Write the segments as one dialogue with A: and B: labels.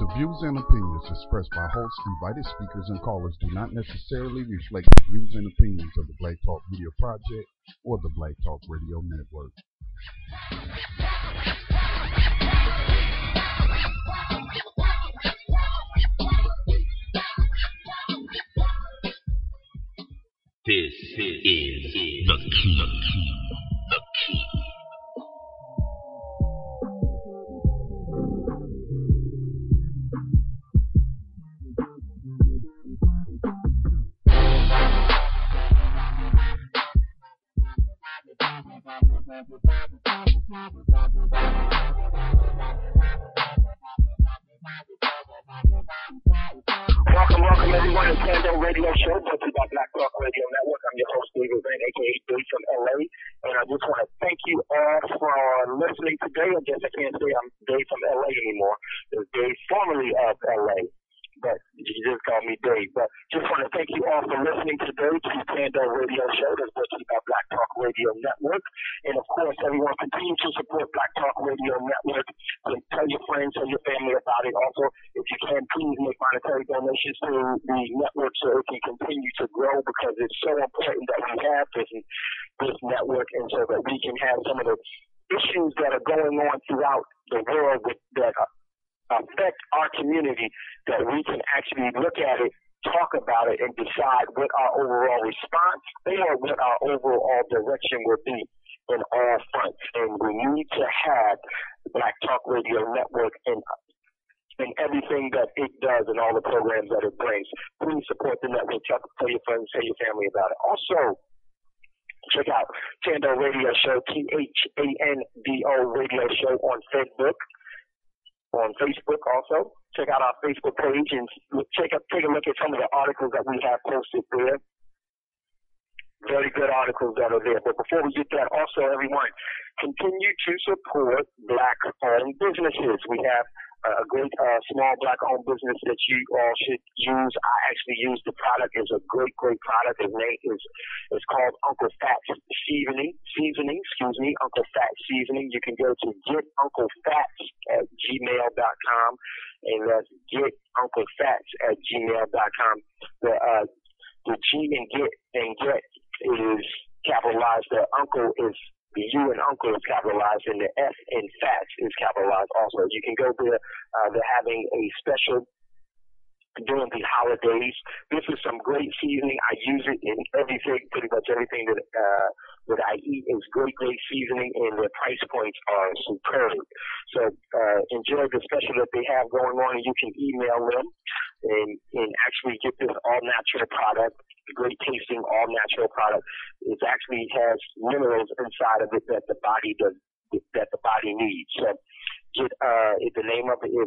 A: The views and opinions expressed by hosts, invited speakers, and callers do not necessarily reflect the views and opinions of the Black Talk Media Project or the Black Talk Radio Network.
B: This is the key. The key.
C: Welcome everyone to Pando Radio Show, brought to you by Black Talk Radio Network. I'm your host, David Van, aka Dave from LA, and I just want to thank you all for listening today. I guess I can't say I'm Dave from LA anymore. It's Dave formerly of LA, but you just call me Dave. But just want to thank you all for listening today to the Pando Radio Show that's brought to you by Black Talk Radio Network. And of course, everyone continue to support Black Talk Radio Network. And tell your friends, tell your family about it. Also, if you can, please make monetary donations to the network so it can continue to grow, because it's so important that we have this network, and so that we can have some of the issues that are going on throughout the world that affect our community, that we can actually look at it, talk about it, and decide what our overall response or what our overall direction will be in all fronts. And we need to have Black Talk Radio Network and everything that it does and all the programs that it brings. Please support the network. Tell your friends, tell your family about it. Also, check out Pando Radio Show, THANDO Radio Show on Facebook. On Facebook also. Check out our Facebook page and take a look at some of the articles that we have posted there. Very good articles that are there. But before we get that, also, everyone, continue to support Black-owned businesses. We have a great small Black-owned business that you all should use. I actually use the product. It's a great product. Its name is called Uncle Fat's Seasoning. Uncle Fat's Seasoning. You can go to getunclefats@gmail.com, and that's getunclefats@gmail.com. The G in get is capitalized. The uncle is, the U in uncle is capitalized, and the F in fats is capitalized also. You can go there. They're having a special during the holidays. This is some great seasoning. I use it in everything, pretty much everything that I eat is great seasoning, and their price points are superb. So enjoy the special that they have going on, and you can email them and actually get this all-natural product, great tasting all-natural product. It actually has minerals inside of it that the body needs. So the name of it is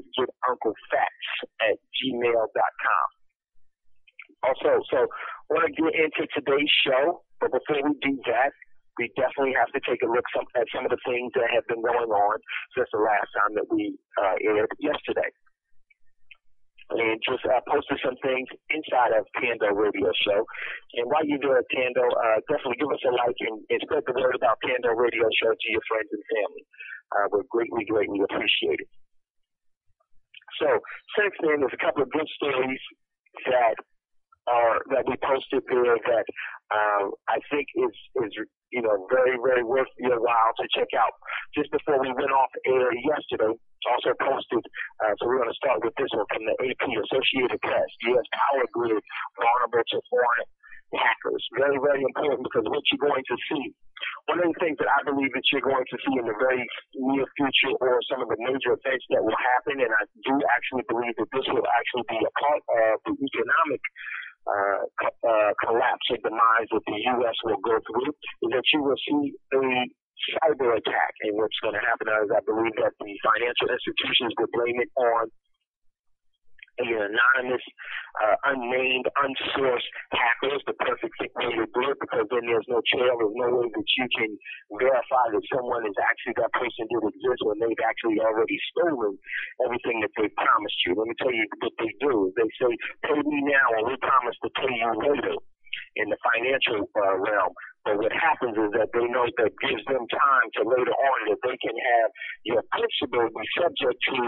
C: getunclefats@gmail.com. Also, so I want to get into today's show, but before we do that, we definitely have to take a look at some of the things that have been going on since the last time that we aired yesterday. And just posted some things inside of Pando Radio Show. And while you're there at Pando, definitely give us a like and spread the word about Pando Radio Show to your friends and family. We're greatly appreciate it. So since then, there's a couple of good stories that we posted there that I think is very worth your while to check out. Just before we went off air yesterday, also posted, so we're going to start with this one from the AP, Associated Press, U.S. power grid vulnerable to foreign hackers. Very important, because what you're going to see, one of the things that I believe that you're going to see in the very near future, or some of the major events that will happen, and I do actually believe that this will actually be a part of the economic collapse and demise that the U.S. will go through, is that you will see a cyber attack. And what's going to happen is, I believe that the financial institutions will blame it on an anonymous, unnamed, unsourced hacker. Is the perfect way to do it, because then there's no trail, there's no way that you can verify that someone is actually, that person did exist, when they've actually already stolen everything that they promised you. Let me tell you what they do. They say, pay me now and we promise to pay you later in the financial realm. But what happens is that they know that gives them time to later on that they can have your principal be subject to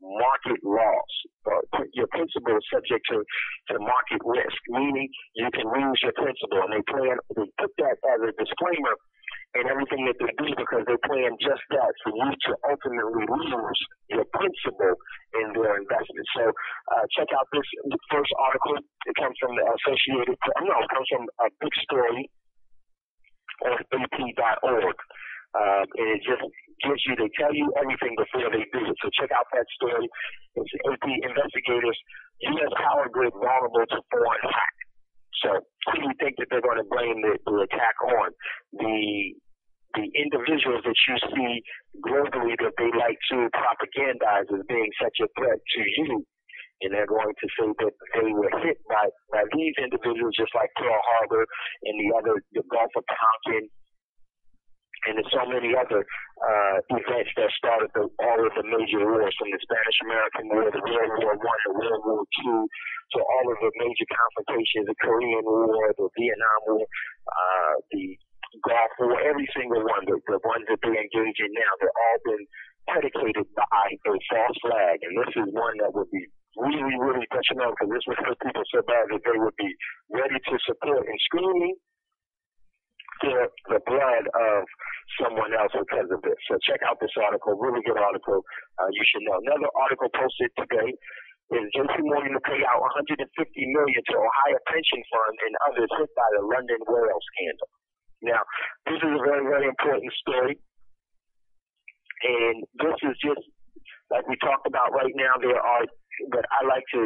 C: market loss. Your principal is subject to market risk, meaning you can lose your principal. And they put that as a disclaimer in everything that they do because they plan just that, for you to ultimately lose your principal in their investment. So check out this first article. It comes from the it comes from a big story on AP.org. And it just gives you, they tell you everything before they do it. So check out that story. It's AP investigators, U.S. power grid vulnerable to foreign hack. So who do you think that they're going to blame the attack on? The individuals that you see globally that they like to propagandize as being such a threat to you. And they're going to say that they were hit by these individuals just like Pearl Harbor and the Gulf of Tonkin. And there's so many other events that started all of the major wars, from the Spanish-American War, the World War I, the World War II, to all of the major confrontations, the Korean War, the Vietnam War, the Gulf War, every single one, the ones that they engage in now, they're all been predicated by a false flag. And this is one that would be really, really detrimental, because this would hurt people so bad that they would be ready to support and screaming for the blood of someone else because of this. So check out this article, really good article. You should know. Another article posted today is JP Morgan to pay out $150 million to Ohio pension fund and others hit by the London whale scandal. Now, this is a very, very important story, and this is just like we talked about right now. There are, but I like to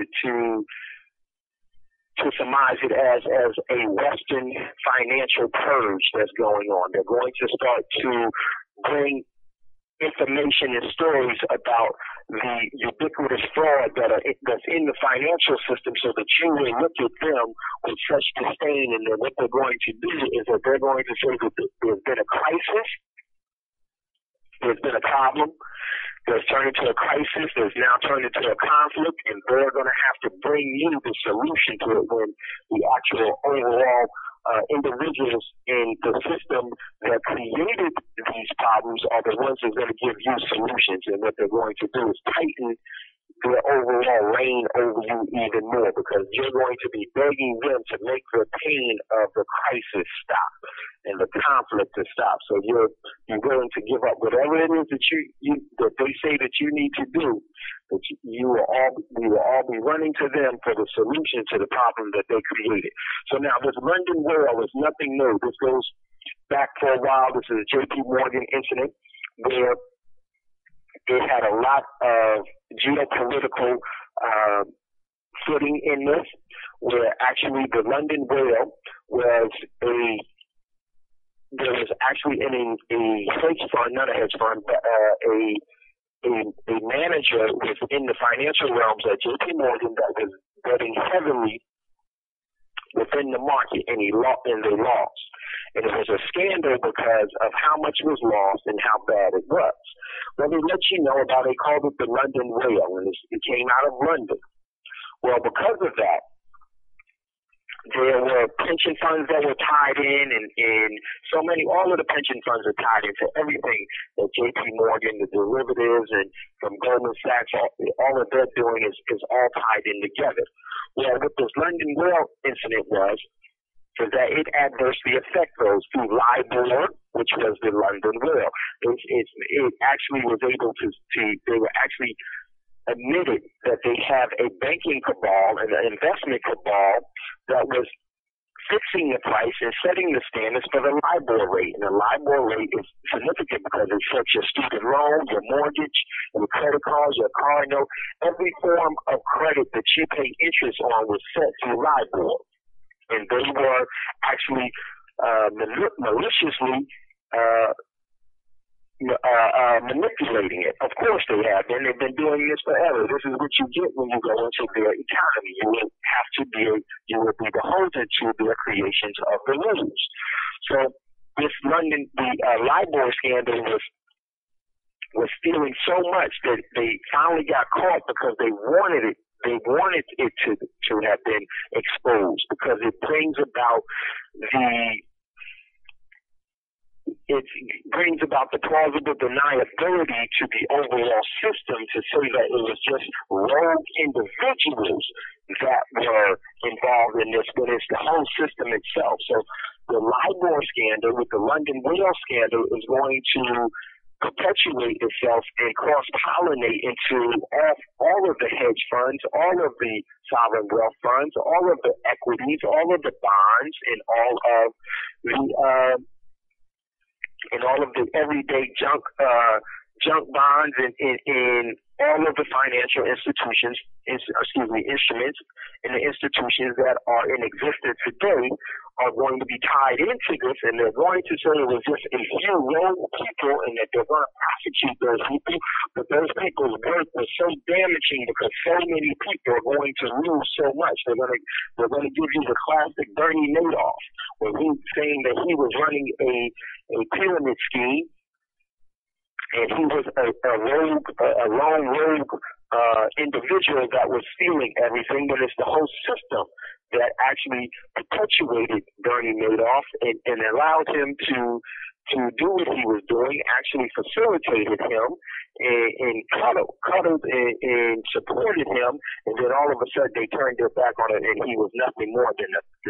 C: surmise it as a Western financial purge that's going on. They're going to start to bring information and stories about the ubiquitous fraud that's in the financial system, so that you will look at them with such disdain. And then what they're going to do is that they're going to say that there's been a crisis, there's been a problem, there's turned into a crisis, there's now turned into a conflict, and they're going to have to bring you the solution to it, when the actual overall individuals in the system that created these problems are the ones that are going to give you solutions. And what they're going to do is tighten their overall reign over you even more, because you're going to be begging them to make the pain of the crisis stop and the conflict to stop. So you're willing to give up whatever it is that that they say that you need to do. That we will all be running to them for the solution to the problem that they created. So now this London whale is nothing new. This goes back for a while. This is a JP Morgan incident where it had a lot of geopolitical footing in this, where actually the London whale was there was actually in a hedge fund, not a hedge fund, but a manager within the financial realms at JP Morgan that was betting heavily within the market, and they lost. And it was a scandal because of how much was lost and how bad it was. Well, they let you know about, they called it the London whale, and it came out of London. Well, because of that, there were pension funds that were tied in, and so many, all of the pension funds are tied into everything that JP Morgan, the derivatives, and from Goldman Sachs, all that they're doing is all tied in together. Well, what this London whale incident was that it adversely affected those through LIBOR, which was the London whale. It actually was able to they were actually admitted that they have a banking cabal and an investment cabal that was fixing the price and setting the standards for the LIBOR rate. And the LIBOR rate is significant because it sets your student loan, your mortgage, your credit cards, your car note. Every form of credit that you pay interest on was set through LIBOR. And they were actually maliciously manipulating it. Of course they have, and they've been doing this forever. This is what you get when you go into their economy. You will be beholden to their creations of the rules. So this London, the LIBOR scandal was stealing so much that they finally got caught because they wanted it. They wanted it to have been exposed because it brings about it brings about the plausible deniability to the overall system to say that it was just rogue individuals that were involved in this, but it's the whole system itself. So the LIBOR scandal with the London Whale scandal is going to perpetuate itself and cross-pollinate into all of the hedge funds, all of the sovereign wealth funds, all of the equities, all of the bonds, and all of the everyday junk bonds and all of the financial instruments and the institutions that are in existence today are going to be tied into this, and they're going to say it was just a few rogue people and that they're going to prosecute those people, but those people's work was so damaging because so many people are going to lose so much. They're going to give you the classic Bernie Madoff, where he's saying that he was running a pyramid scheme, and he was a lone rogue individual that was stealing everything, but it's the whole system that actually perpetuated Bernie Madoff and allowed him to do what he was doing, actually facilitated him and cuddled and supported him, and then all of a sudden they turned their back on it, and he was nothing more than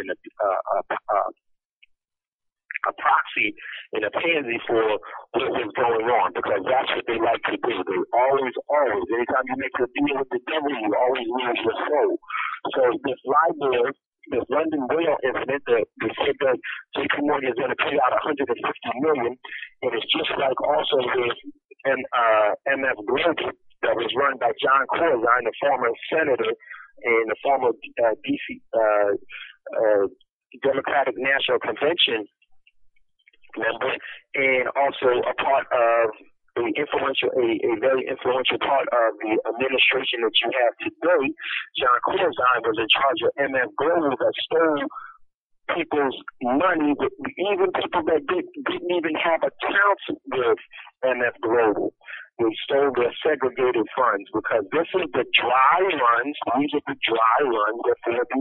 C: a proxy and a pansy for what was going on, because that's what they like to do. They always, anytime you make a deal with the devil, you always lose your soul. So this LIBOR, this London Whale incident, they said that JP Morgan is going to pay out $150 million, and it's just like also this MF Global that was run by John Corzine, the former senator and the former DC Democratic National Convention member, and also a part of a very influential part of the administration that you have today. John Corzine was in charge of MF Global that stole people's money, even people that didn't even have accounts with MF Global. They stole their segregated funds, because this is the dry runs. These are the dry runs before the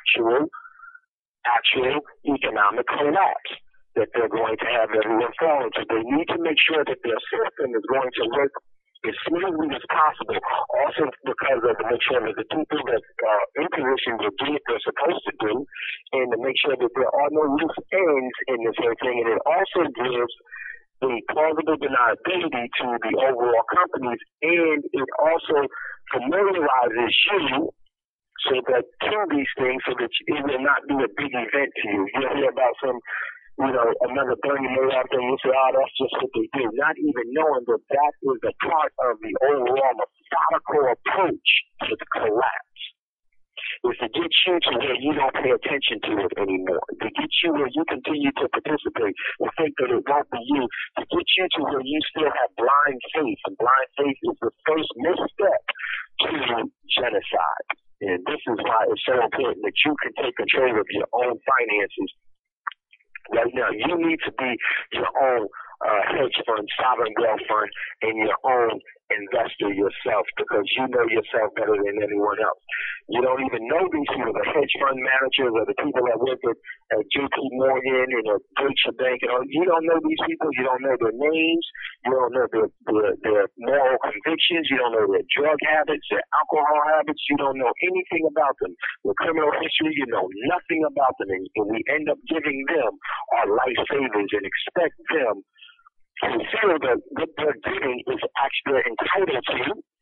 C: actual economic collapse that they're going to have everyone fall into. They need to make sure that their system is going to work as smoothly as possible. Also, because of to make sure that the people that are in position to do what they're supposed to do, and to make sure that there are no loose ends in this whole thing. And it also gives a plausible deniability to the overall companies, and it also familiarizes you so that to these things, so that it will not be a big event to you. You'll hear about another Bernie Madoff thing, you say, that's just what they do. Not even knowing that that is a part of the overall methodical approach to the collapse. Is to get you to where you don't pay attention to it anymore. To get you where you continue to participate and think that it won't be you. To get you to where you still have blind faith. And blind faith is the first misstep to genocide. And this is why it's so important that you can take control of your own finances. Right now, you need to be your own hedge fund, sovereign wealth fund, and your own investor yourself, because you know yourself better than anyone else. You don't even know these people, the hedge fund managers or the people that work at JP Morgan and at Deutsche Bank. You don't know these people. You don't know their names. You don't know their moral convictions. You don't know their drug habits, their alcohol habits. You don't know anything about them. Their criminal history, you know nothing about them. And we end up giving them our life savings and expect them to feel that what they're getting is actually entitled to,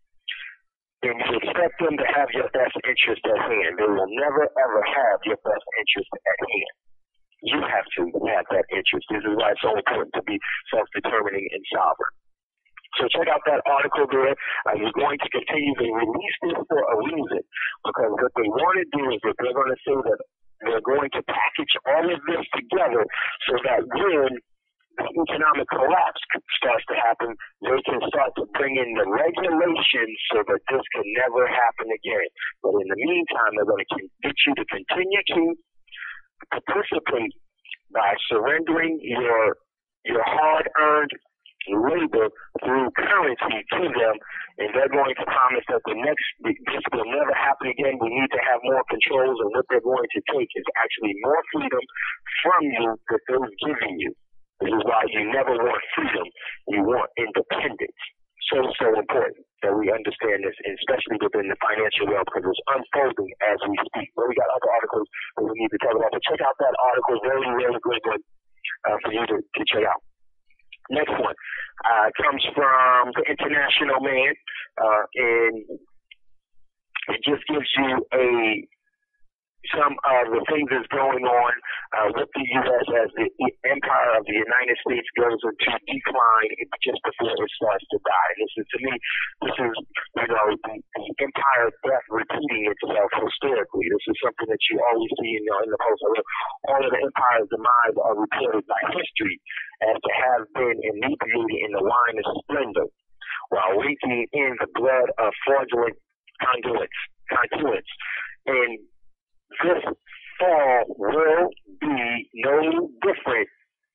C: and you expect them to have your best interest at hand. They will never, ever have your best interest at hand. You have to have that interest. This is why it's so important to be self-determining and sovereign. So check out that article there. I'm going to continue to release this for a reason, because what they want to do is that they're going to say that they're going to package all of this together so that when the economic collapse starts to happen, they can start to bring in the regulations so that this can never happen again. But in the meantime, they're going to get you to continue to participate by surrendering your hard-earned labor through currency to them, and they're going to promise that this will never happen again. We need to have more controls, and what they're going to take is actually more freedom from you that they're giving you. This is why you never want freedom. You want independence. So important that we understand this, and especially within the financial realm, because it's unfolding as we speak. Well, we got other articles that we need to talk about, but check out that article. Very, very good one for you to check out. Next one comes from the International Man, and it just gives you some of the things that's going on with the U.S. as the empire of the United States goes into decline just before it starts to die. To me, this is the empire death repeating itself historically. This is something that you always see in the post. All of the empire's demise are reported by history as to have been inebriated in the wine of splendor, while drinking in the blood of fraudulent conduits. And this fall will be no different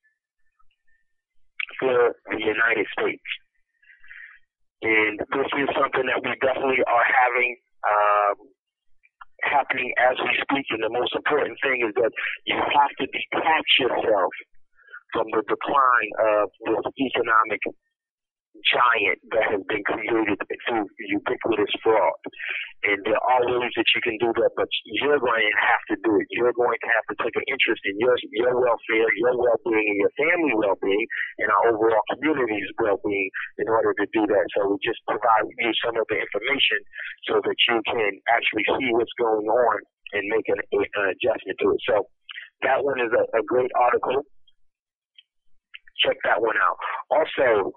C: for the United States. And this is something that we definitely are having happening as we speak. And the most important thing is that you have to detach yourself from the decline of this economic giant that has been created through ubiquitous fraud. And there are ways that you can do that, but you're going to have to do it. You're going to have to take an interest in your welfare, your well-being, and your family well-being, and our overall community's well-being in order to do that. So we just provide you some of the information so that you can actually see what's going on and make an adjustment to it. So that one is a great article. Check that one out. Also,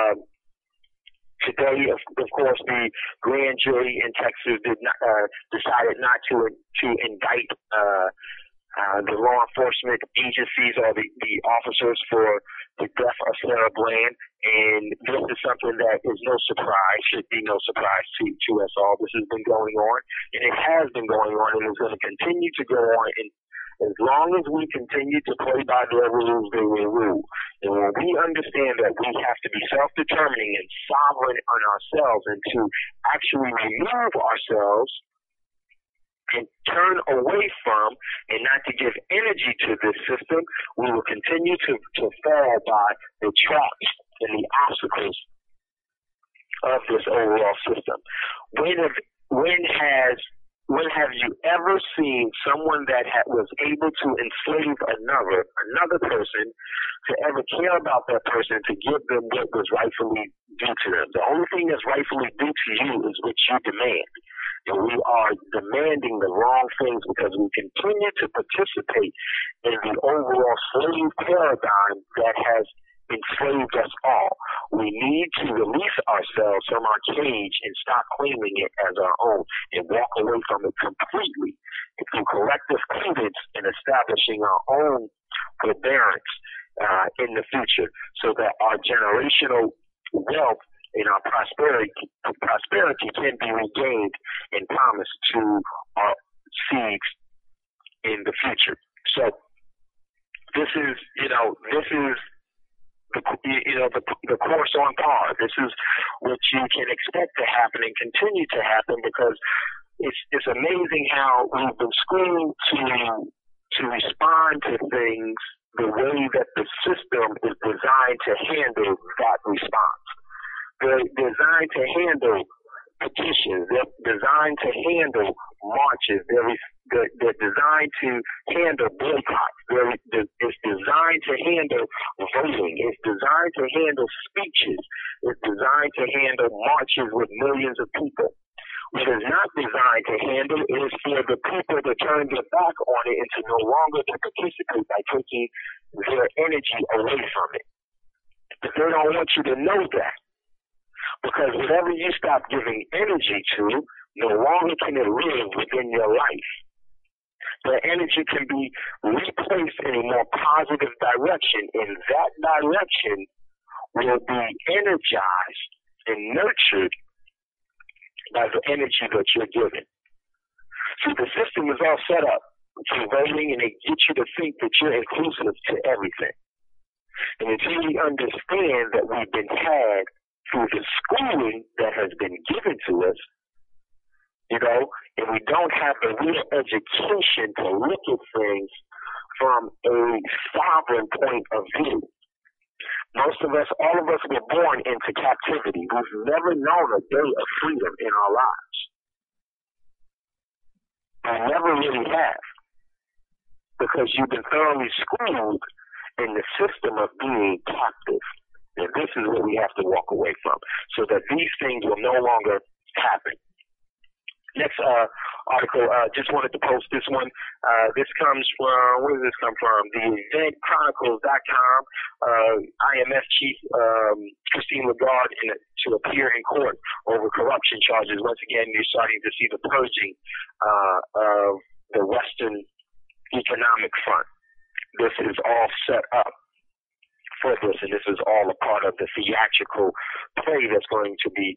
C: today, of course, the grand jury in Texas decided not to indict the law enforcement agencies or the officers for the death of Sarah Bland. And this is something that is no surprise, should be no surprise to us all. This has been going on, and it has been going on, and it's going to continue to go on. And as long as we continue to play by their rules, they will rule. And when we understand that we have to be self-determining and sovereign on ourselves and to actually remove ourselves and turn away from and not to give energy to this system, we will continue to fall by the traps and the obstacles of this overall system. When have you ever seen someone that was able to enslave another person, to ever care about that person, to give them what was rightfully due to them? The only thing that's rightfully due to you is what you demand. And we are demanding the wrong things because we continue to participate in the overall slave paradigm that has enslaved us all. We need to release ourselves from our cage and stop claiming it as our own and walk away from it completely through collective credence and establishing our own forbearance in the future so that our generational wealth and our prosperity can be regained and promised to our seeds in the future. So this is the course on par. This is what you can expect to happen and continue to happen, because it's amazing how we've been schooled to respond to things the way that the system is designed to handle that response. They're designed to handle petitions. They're designed to handle marches. They're designed to handle boycotts. It's designed to handle voting. It's designed to handle speeches. It's designed to handle marches with millions of people. What is not designed to handle is for the people to turn their back on it and to no longer to participate by taking their energy away from it. But they don't want you to know that. Because whatever you stop giving energy to, no longer can it live within your life. The energy can be replaced in a more positive direction, and that direction will be energized and nurtured by the energy that you're given. See, the system is all set up for voting, and it gets you to think that you're inclusive to everything. And until we understand that we've been had through the schooling that has been given to us, and we don't have the real education to look at things from a sovereign point of view. Most of us, all of us were born into captivity. We've never known a day of freedom in our lives. We never really have, because you've been thoroughly schooled in the system of being captive. And this is what we have to walk away from, so that these things will no longer happen. Next article, just wanted to post this one. This comes from, where does this come from? The eventchronicles.com. IMF chief Christine Lagarde to appear in court over corruption charges. Once again, you're starting to see the purging of the Western Economic Front. This is all set up for this, and this is all a part of the theatrical play that's going to be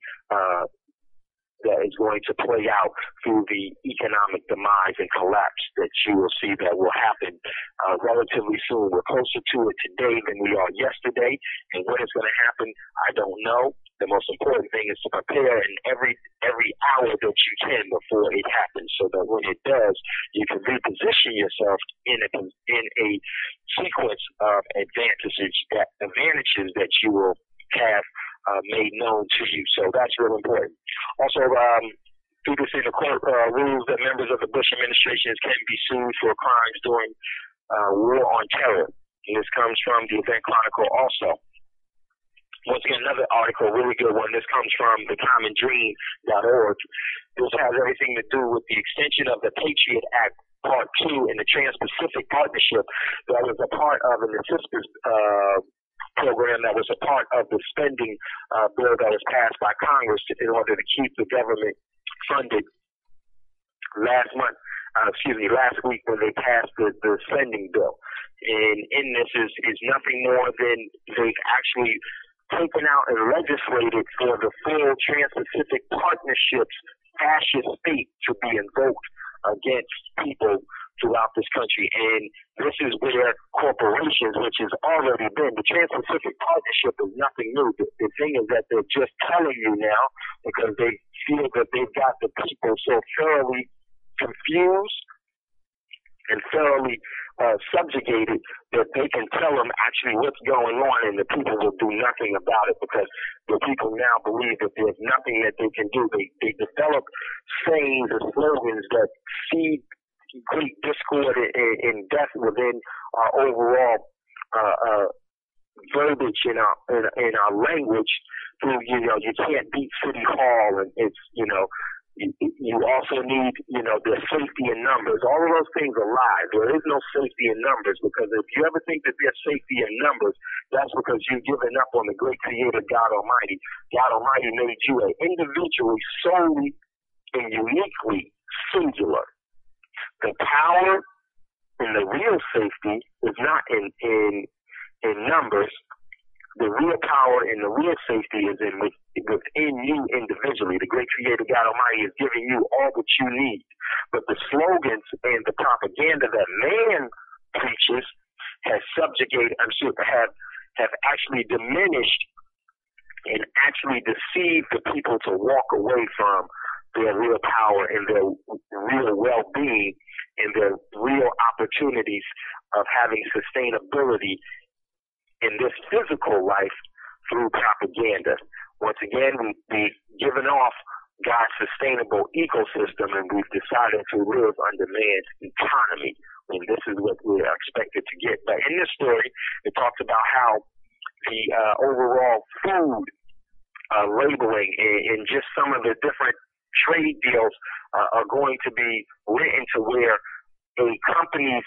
C: that is going to play out through the economic demise and collapse that you will see that will happen relatively soon. We're closer to it today than we are yesterday, and when it's going to happen, I don't know. The most important thing is to prepare in every hour that you can before it happens, so that when it does, you can reposition yourself in a sequence of advantages that you will have made known to you. So that's real important. Also, through this in the court rules that members of the Bush administration can be sued for crimes during war on terror. And this comes from the Event Chronicle also. Once again, another article, really good one. This comes from thecommondream.org. This has everything to do with the extension of the Patriot Act Part 2 in the Trans-Pacific Partnership that was a part of an assistance program that was a part of the spending bill that was passed by Congress in order to keep the government funded. Last week when they passed the spending bill. And in this is nothing more than they've actually taken out and legislated for the full Trans-Pacific Partnership's fascist state to be invoked against people throughout this country. And this is where corporations, which has already been, the Trans-Pacific Partnership is nothing new. The thing is that they're just telling you now because they feel that they've got the people so thoroughly confused and thoroughly subjugated that they can tell them actually what's going on, and the people will do nothing about it because the people now believe that there's nothing that they can do. They develop sayings and slogans that feed great discord and death within our overall verbiage in our language. Through you can't beat City Hall, and it's you also need the safety in numbers. All of those things are lies. There is no safety in numbers, because if you ever think that there's safety in numbers, that's because you've given up on the great Creator God Almighty. God Almighty made you individually, solely, and uniquely singular. The power and the real safety is not in numbers. The real power and the real safety is within you individually. The great Creator God Almighty is giving you all that you need. But the slogans and the propaganda that man preaches has subjugated, have actually diminished and actually deceived the people to walk away from their real power and their real well-being and their real opportunities of having sustainability in this physical life through propaganda. Once again, we've given off God's sustainable ecosystem, and we've decided to live under man's economy. And this is what we're expected to get. But in this story, it talks about how the overall food labeling and just some of the different trade deals are going to be written to where a company's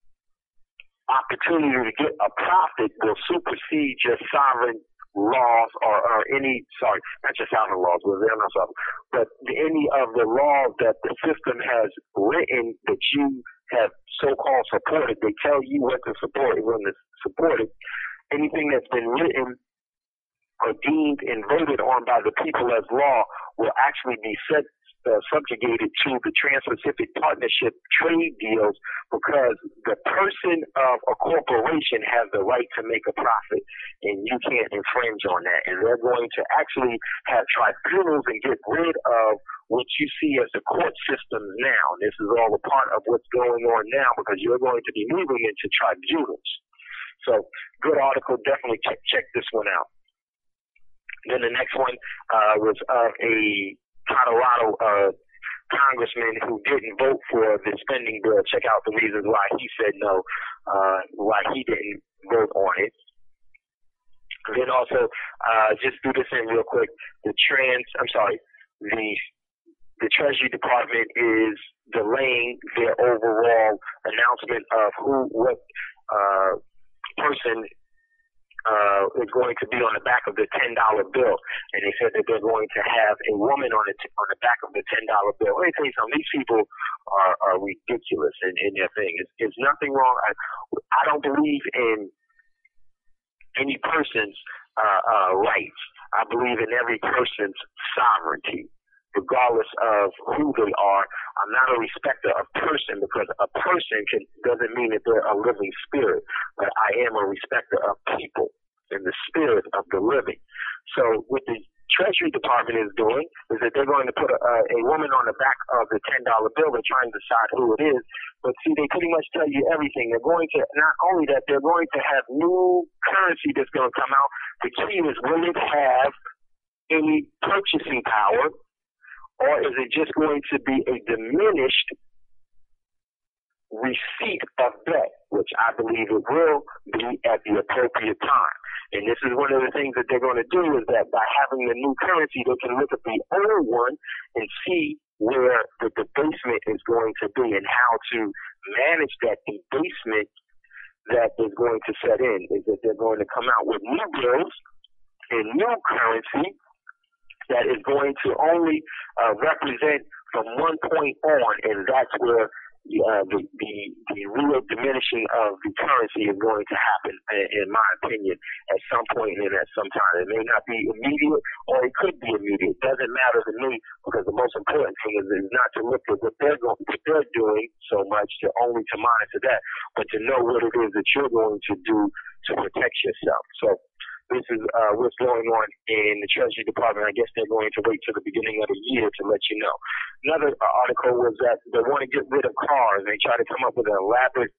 C: opportunity to get a profit will supersede your sovereign laws or not your sovereign laws, well, they're not sovereign, but any of the laws that the system has written that you have so-called supported. They tell you what to support and when to support it. Anything that's been written or deemed and voted on by the people as law will actually be subjugated to the Trans-Pacific Partnership trade deals, because the person of a corporation has the right to make a profit, and you can't infringe on that. And they're going to actually have tribunals and get rid of what you see as the court systems now. This is all a part of what's going on now, because you're going to be moving into tribunals. So good article. Definitely check this one out. Then the next one was of a Colorado congressman who didn't vote for the spending bill. Check out the reasons why he said no, why he didn't vote on it. Then also, just do this in real quick. The Treasury Department is delaying their overall announcement of what person is going to be on the back of the $10 bill, and they said that they're going to have a woman on the back of the $10 bill. Let me tell you something. These people are ridiculous in their thing. It's nothing wrong. I don't believe in any person's rights. I believe in every person's sovereignty, regardless of who they are. I'm not a respecter of person, because a person doesn't mean that they're a living spirit, but I am a respecter of people and the spirit of the living. So what the Treasury Department is doing is that they're going to put a woman on the back of the $10 bill. They're trying to decide who it is. But see, they pretty much tell you everything. They're going to, not only that, they're going to have new currency that's going to come out. The key is, will it have any purchasing power, or is it just going to be a diminished receipt of debt, which I believe it will be at the appropriate time. And this is one of the things that they're going to do, is that by having the new currency, they can look at the old one and see where the debasement is going to be and how to manage that debasement that is going to set in. Is that they're going to come out with new bills and new currency that is going to only represent from one point on, and that's where the real diminishing of the currency is going to happen, in my opinion, at some point and at some time. It may not be immediate, or it could be immediate. It doesn't matter to me, because the most important thing is not to look at what they're doing so much, only to monitor that, but to know what it is that you're going to do to protect yourself. So this is what's going on in the Treasury Department. I guess they're going to wait till the beginning of the year to let you know. Another article was that they want to get rid of cars. They try to come up with an elaborate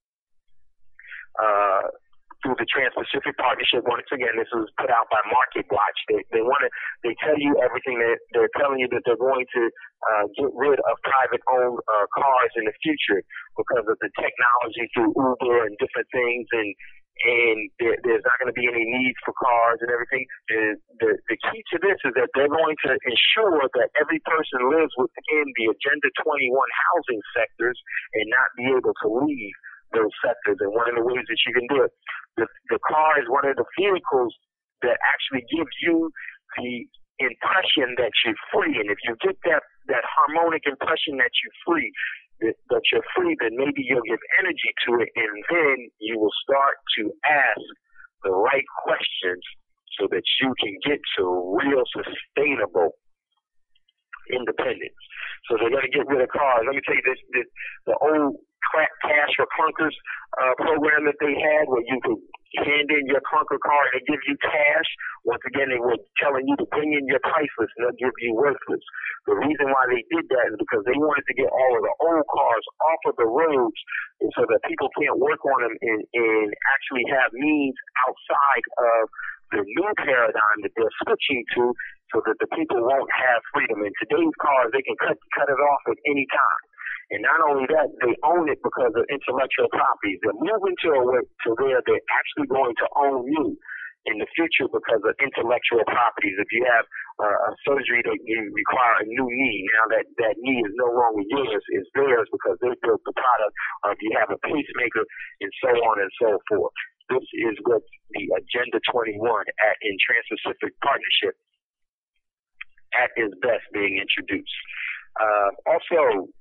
C: through the Trans-Pacific Partnership. Once again, this was put out by Market Watch. They tell you everything. They're telling you that they're going to get rid of private-owned cars in the future because of the technology through Uber and different things, and there's not going to be any need for cars and everything. The key to this is that they're going to ensure that every person lives within the Agenda 21 housing sectors and not be able to leave those sectors. And one of the ways that you can do it, the car is one of the vehicles that actually gives you the impression that you're free. And if you get that harmonic impression that you're free, then maybe you'll give energy to it, and then you will start to ask the right questions so that you can get to real sustainable independence. So they're going to get rid of cars. Let me tell you this the old crack cash for clunkers program that they had, where you could hand in your clunker car and they give you cash. Once again, they were telling you to bring in your priceless and they'll give you worthless. The reason why they did that is because they wanted to get all of the old cars off of the roads, and so that people can't work on them and actually have means outside of the new paradigm that they're switching to, so that the people won't have freedom. In today's cars, they can cut it off at any time. And not only that, they own it because of intellectual properties. They're moving to where they're actually going to own you in the future because of intellectual properties. If you have a surgery that you require a new knee, now that knee is no longer yours, it's theirs because they built the product. If you have a pacemaker, and so on and so forth. This is what the Agenda 21 in Trans-Pacific Partnership at its best being introduced. Also,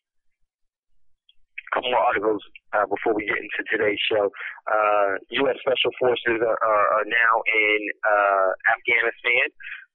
C: couple more articles before we get into today's show. U.S. Special Forces are now in Afghanistan,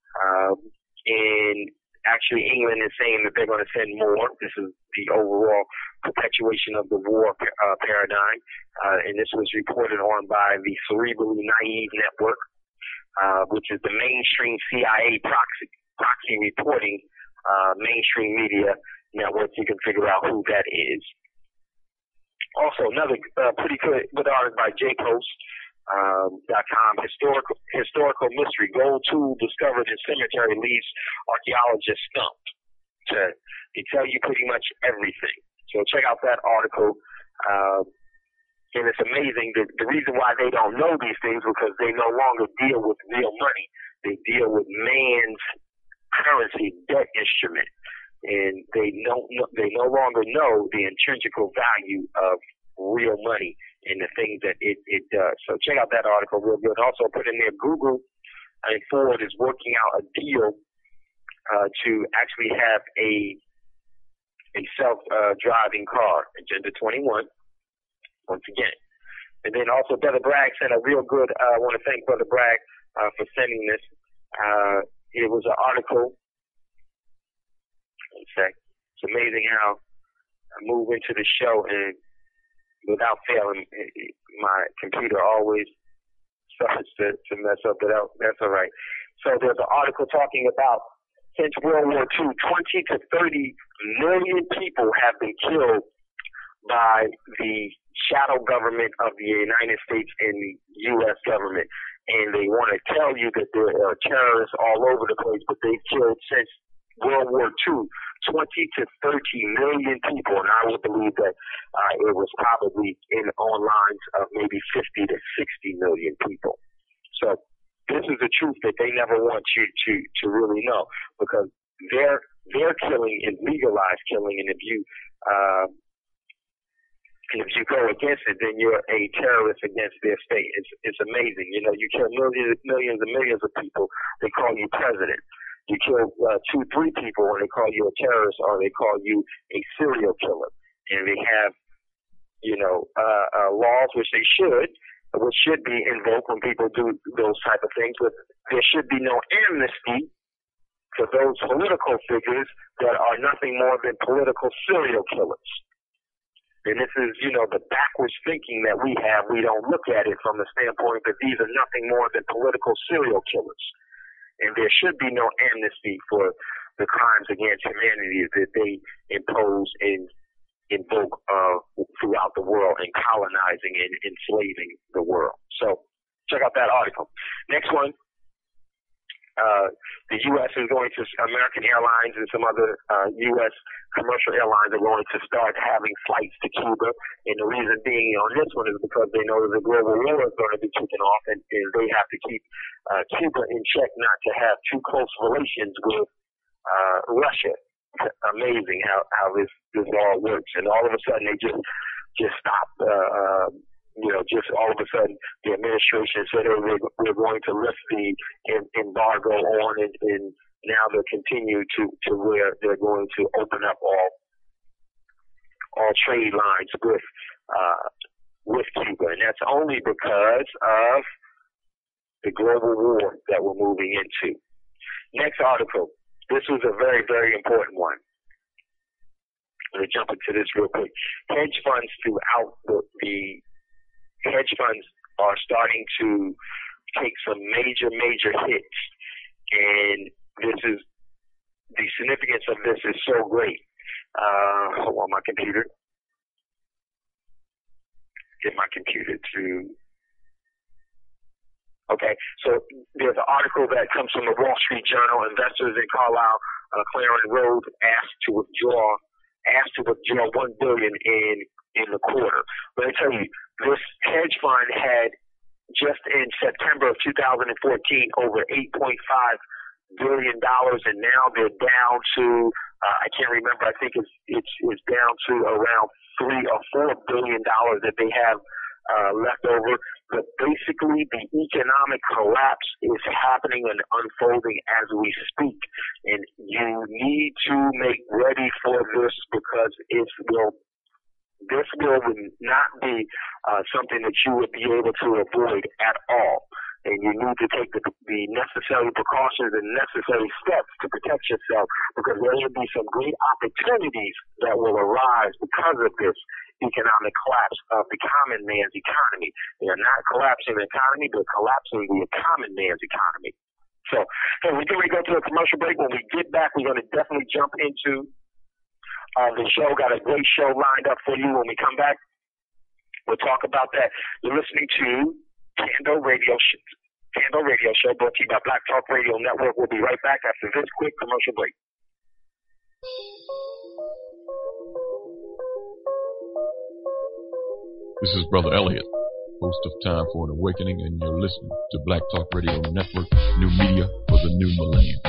C: and actually England is saying that they're going to send more. This is the overall perpetuation of the war paradigm, and this was reported on by the Cerebrally Naive Network, which is the mainstream CIA proxy reporting mainstream media network. You can figure out who that is. Also, another pretty good article by JPost.com, historical mystery, gold tool discovered in cemetery leaves archaeologists stumped. They tell you pretty much everything. So check out that article. And it's amazing. The reason why they don't know these things is because they no longer deal with real money. They deal with man's currency, debt instrument. And they no longer know the intrinsic value of real money and the things that it does. So check out that article real good. Also put in there, Google and Ford is working out a deal to actually have a self-driving car, Agenda 21, once again. And then also Brother Bragg sent a real good, I want to thank Brother Bragg for sending this. It was an article. It's amazing how I move into the show and without failing, my computer always starts to mess up, but that's all right. So there's an article talking about since World War II, 20 to 30 million people have been killed by the shadow government of the United States and the U.S. government. And they want to tell you that there are terrorists all over the place, but they've killed since World War II 20 to 30 million people, and I would believe that it was probably on lines of maybe 50 to 60 million people. So this is the truth that they never want you to really know, because their killing is legalized killing, and if you go against it, then you're a terrorist against their state. It's amazing. You know, you kill millions and millions of people, they call you president. You kill 2-3 people and they call you a terrorist, or they call you a serial killer. And they have, laws which should be invoked when people do those type of things. But there should be no amnesty for those political figures that are nothing more than political serial killers. And this is, the backwards thinking that we have. We don't look at it from the standpoint that these are nothing more than political serial killers. And there should be no amnesty for the crimes against humanity that they impose and invoke throughout the world, and colonizing and enslaving the world. So check out that article. Next one. The U.S. is going to, American Airlines and some other U.S. commercial airlines are going to start having flights to Cuba. And the reason being on this one is because they know that the global war is going to be kicking off, and they have to keep Cuba in check not to have too close relations with Russia. It's amazing how this all works. And all of a sudden they just stopped. Just all of a sudden, the administration said, we're going to lift the embargo on it, and now they'll continue to where they're going to open up all trade lines with Cuba. And that's only because of the global war that we're moving into. Next article. This was a very, very important one. I'm going to jump into this real quick. Hedge funds throughout the hedge funds are starting to take some major hits, and the significance of this is so great. Hold on, my computer. Get my computer to. Okay, so there's an article that comes from the Wall Street Journal. Investors in Carlisle, Claren Road asked to withdraw $1 billion in the quarter. Let me tell you, this hedge fund had just in September of 2014 over $8.5 billion, and now they're down to I can't remember. I think it's down to around $3 or $4 billion that they have left over. But basically, the economic collapse is happening and unfolding as we speak, and you need to make ready for this, because this will not be something that you would be able to avoid at all. And you need to take the necessary precautions and necessary steps to protect yourself, because there will be some great opportunities that will arise because of this economic collapse of the common man's economy. They are not collapsing the economy, they're collapsing the common man's economy. So, hey, we're going to go to a commercial break. When we get back, we're going to definitely jump into the show. Got a great show lined up for you when we come back. We'll talk about that. You're listening to Tando Radio Show brought to you by Black Talk Radio Network. We'll be right back after this quick commercial break.
D: This is Brother Elliot, host of Time for an Awakening, and you're listening to Black Talk Radio Network, new media for the new millennium.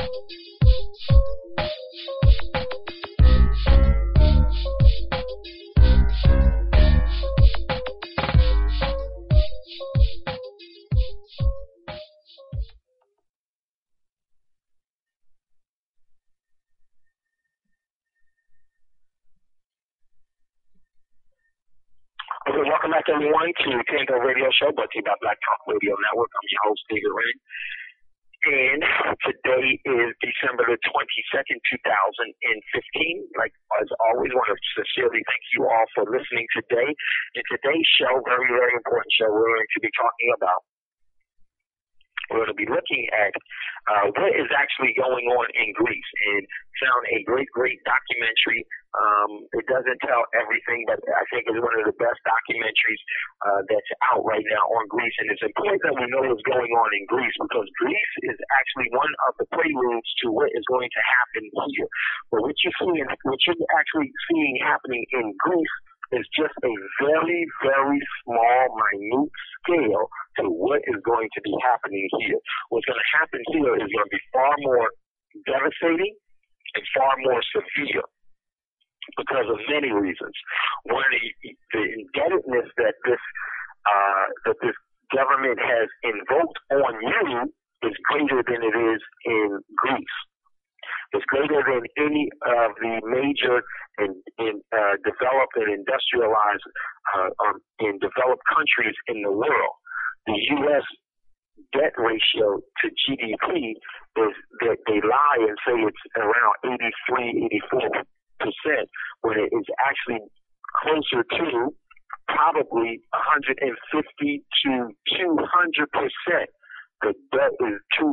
C: Welcome back, everyone, to Tando Radio Show, brought to you by Black Talk Radio Network. I'm your host, David Rain. And today is December the 22nd, 2015. Like, as always, I want to sincerely thank you all for listening today. In today's show, very, very important show, we're going to be talking about, we're going to be looking at what is actually going on in Greece, and found a great documentary. It doesn't tell everything, but I think it's one of the best documentaries that's out right now on Greece. And it's important that we know what's going on in Greece, because Greece is actually one of the preludes to what is going to happen here. But what you're actually seeing happening in Greece is just a very, very small, minute scale to what is going to be happening here. What's going to happen here is going to be far more devastating and far more severe because of many reasons. One, the indebtedness that this government has invoked on you is greater than it is in Greece. It's greater than any of the major developed and industrialized in developed countries in the world. The U.S. debt ratio to GDP is that they lie and say it's around 83, 84%, when it is actually closer to probably 150 to 200%. The debt is 200%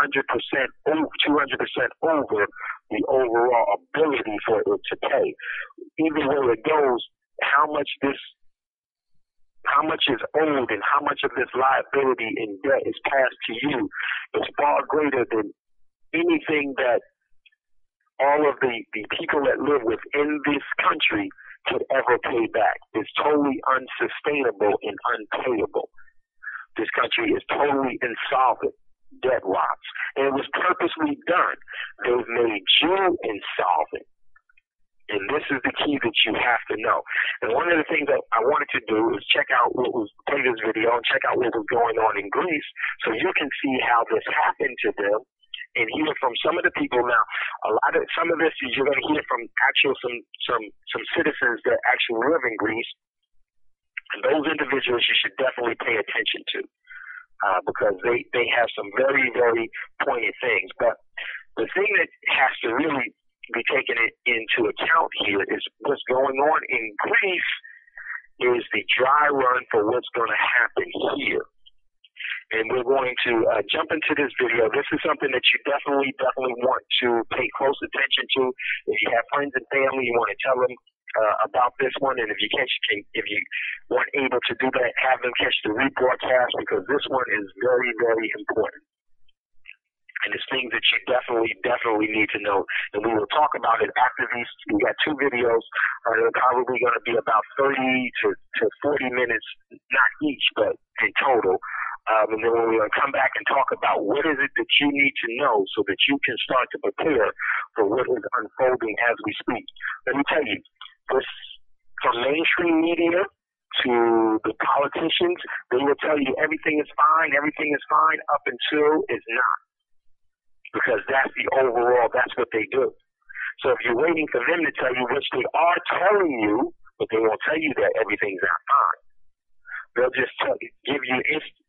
C: over the overall ability for it to pay. Even where it goes, how much is owed and how much of this liability and debt is passed to you is far greater than anything that all of the people that live within this country could ever pay back. It's totally unsustainable and unpayable. This country is totally insolvent, debt-wise. And it was purposely done. They've made you insolvent. And this is the key that you have to know. And one of the things that I wanted to do is play this video and check out what was going on in Greece, so you can see how this happened to them and hear from some of the people. Now, some of this is you're going to hear from some citizens that actually live in Greece. And those individuals you should definitely pay attention to because they have some very, very pointed things. But the thing that has to really be taken into account here is what's going on in Greece is the dry run for what's going to happen here. And we're going to jump into this video. This is something that you definitely want to pay close attention to. If you have friends and family, you want to tell them about this one, and if you weren't able to do that, have them catch the rebroadcast, because this one is very, very important. And it's things that you definitely need to know. And we will talk about it after these. We got two videos. They're probably going to be about 30 to 40 minutes, not each, but in total. And then we're going to come back and talk about what is it that you need to know so that you can start to prepare for what is unfolding as we speak. Let me tell you, this, from mainstream media to the politicians, they will tell you everything is fine up until it's not. Because that's that's what they do. So if you're waiting for them to tell you, which they are telling you, but they won't tell you that everything's not fine. They'll just give you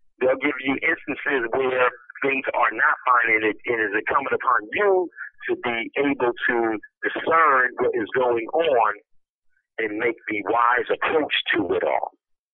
C: instances where things are not fine, and it is incumbent upon you to be able to discern what is going on and make the wise approach to it all.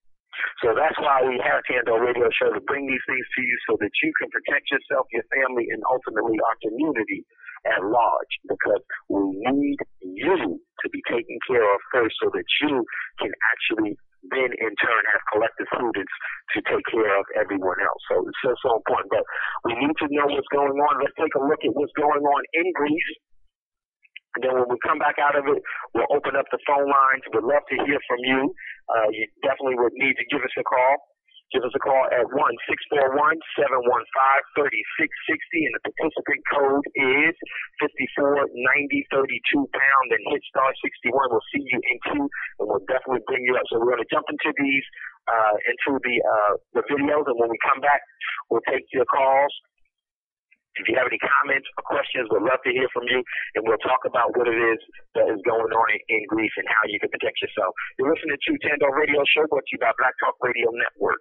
C: So that's why we have Tando Radio Show, to bring these things to you so that you can protect yourself, your family, and ultimately our community at large, because we need you to be taken care of first so that you can actually then in turn have collective prudence to take care of everyone else. So it's so important. But we need to know what's going on. Let's take a look at what's going on in Greece. And then when we come back out of it, we'll open up the phone lines. We'd love to hear from you. You definitely would need to give us a call. Give us a call at 1-641-715-3660, and the participant code is 549032-pound, and hit star 61. We'll see you in queue, and we'll definitely bring you up. So we're going to jump into these, into the videos, and when we come back, we'll take your calls. If you have any comments or questions, we'd love to hear from you, and we'll talk about what it is that is going on in Greece and how you can protect yourself. You're listening to Tando Radio Show, brought to you by Black Talk Radio Network.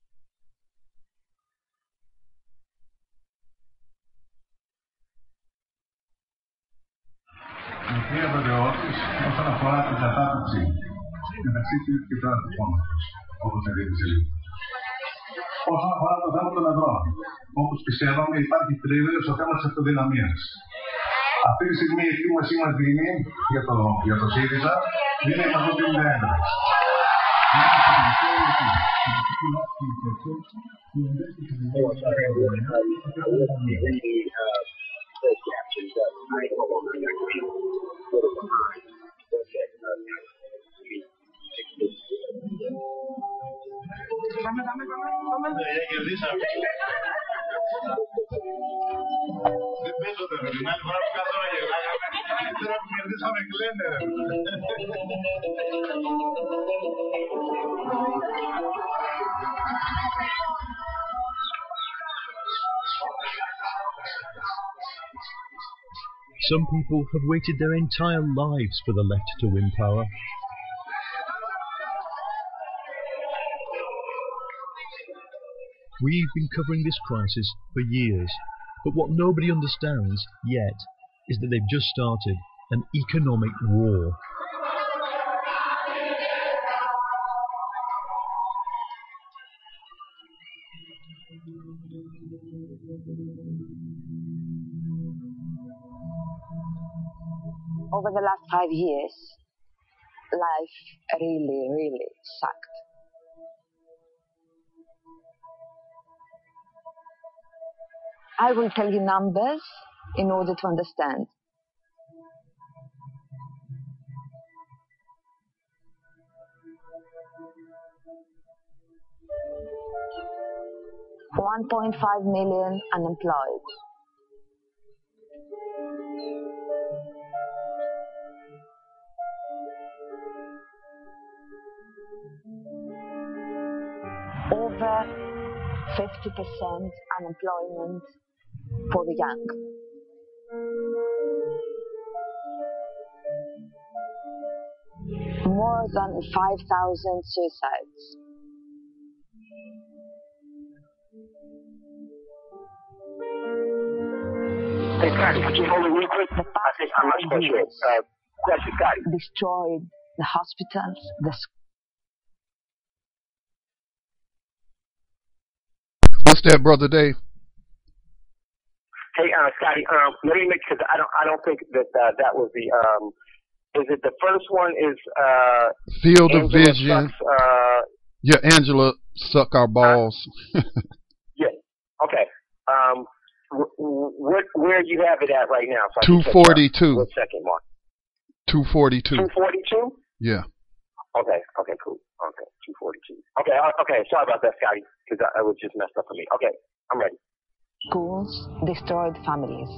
E: Η οποία βεβαιότητας όσον αφορά την κατάταξη μεταξύ του και του άλλου κόμματος, όπως ενδείξει λίγο. Όσον αφορά το θέμα των ευρώ, όπως πιστεύαμε, υπάρχει τριβείο στο θέμα της αυτοδυναμίας. Αυτή τη στιγμή η εκτίμασή μας δίνει για το ΣΥΡΙΖΑ είναι 150 έδρες. Δεν παίζονται ρε, την άλλη φορά που κάτω να γελάγαμε, τώρα που κερδίσαμε κλαίνε ρε.
F: Some people have waited their entire lives for the left to win power. We've been covering this crisis for years, but what nobody understands yet is that they've just started an economic war.
G: Over the last 5 years, life really sucked. I will tell you numbers in order to understand. $1.5 million unemployed. Over 50% unemployment for the young. More than 5,000 suicides.
C: Hey, Scotty, could you hold it real quick? I think I'm not supposed to. Question, Scotty.
G: Destroyed the hospitals, the schools.
A: What's that, Brother Dave?
C: Hey, Scotty, let me make, because I don't think that that was the, is it the first one is,
A: Field of
C: Angela
A: Vision.
C: Sucks,
A: yeah, Angela Suck Our Balls.
C: yeah, okay. Where you have it at right now? So
A: 242.
C: 1 second, Mark.
A: 242.
C: 242?
A: Yeah.
C: Okay, cool. Okay, 242. Okay, sorry about that, Scotty, because I was just messed up for me. Okay, I'm ready.
G: Schools, destroyed families.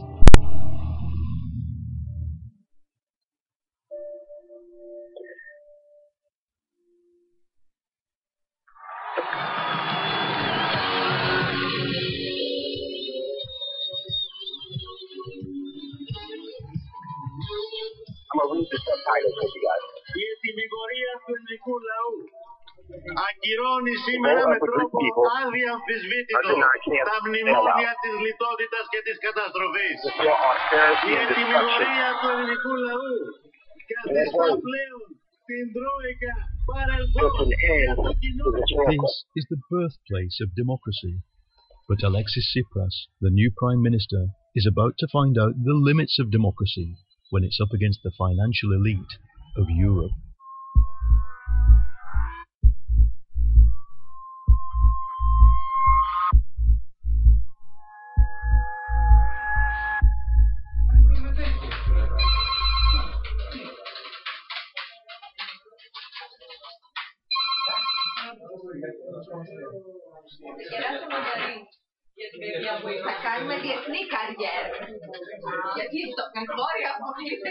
C: I'm going to read the subtitles for you guys.
E: Η ετοιμιγορία του ελληνικού λαού ακυρώνει σήμερα με τρόπο αδιαμφισβήτητο τα μνημόνια της λιτότητας και της καταστροφής. Η ετοιμιγορία του ελληνικού λαού καθιστά πλέον την Τρόικα παρελθόν το κοινό.
F: This is the birthplace of democracy. But Alexis Tsipras, the new Prime Minister, is about to find out the limits of democracy when it's up against the financial elite of Europe.
G: Θα κάνουμε διεθνή καριέρα. Γιατί το κακόρια απολύτως.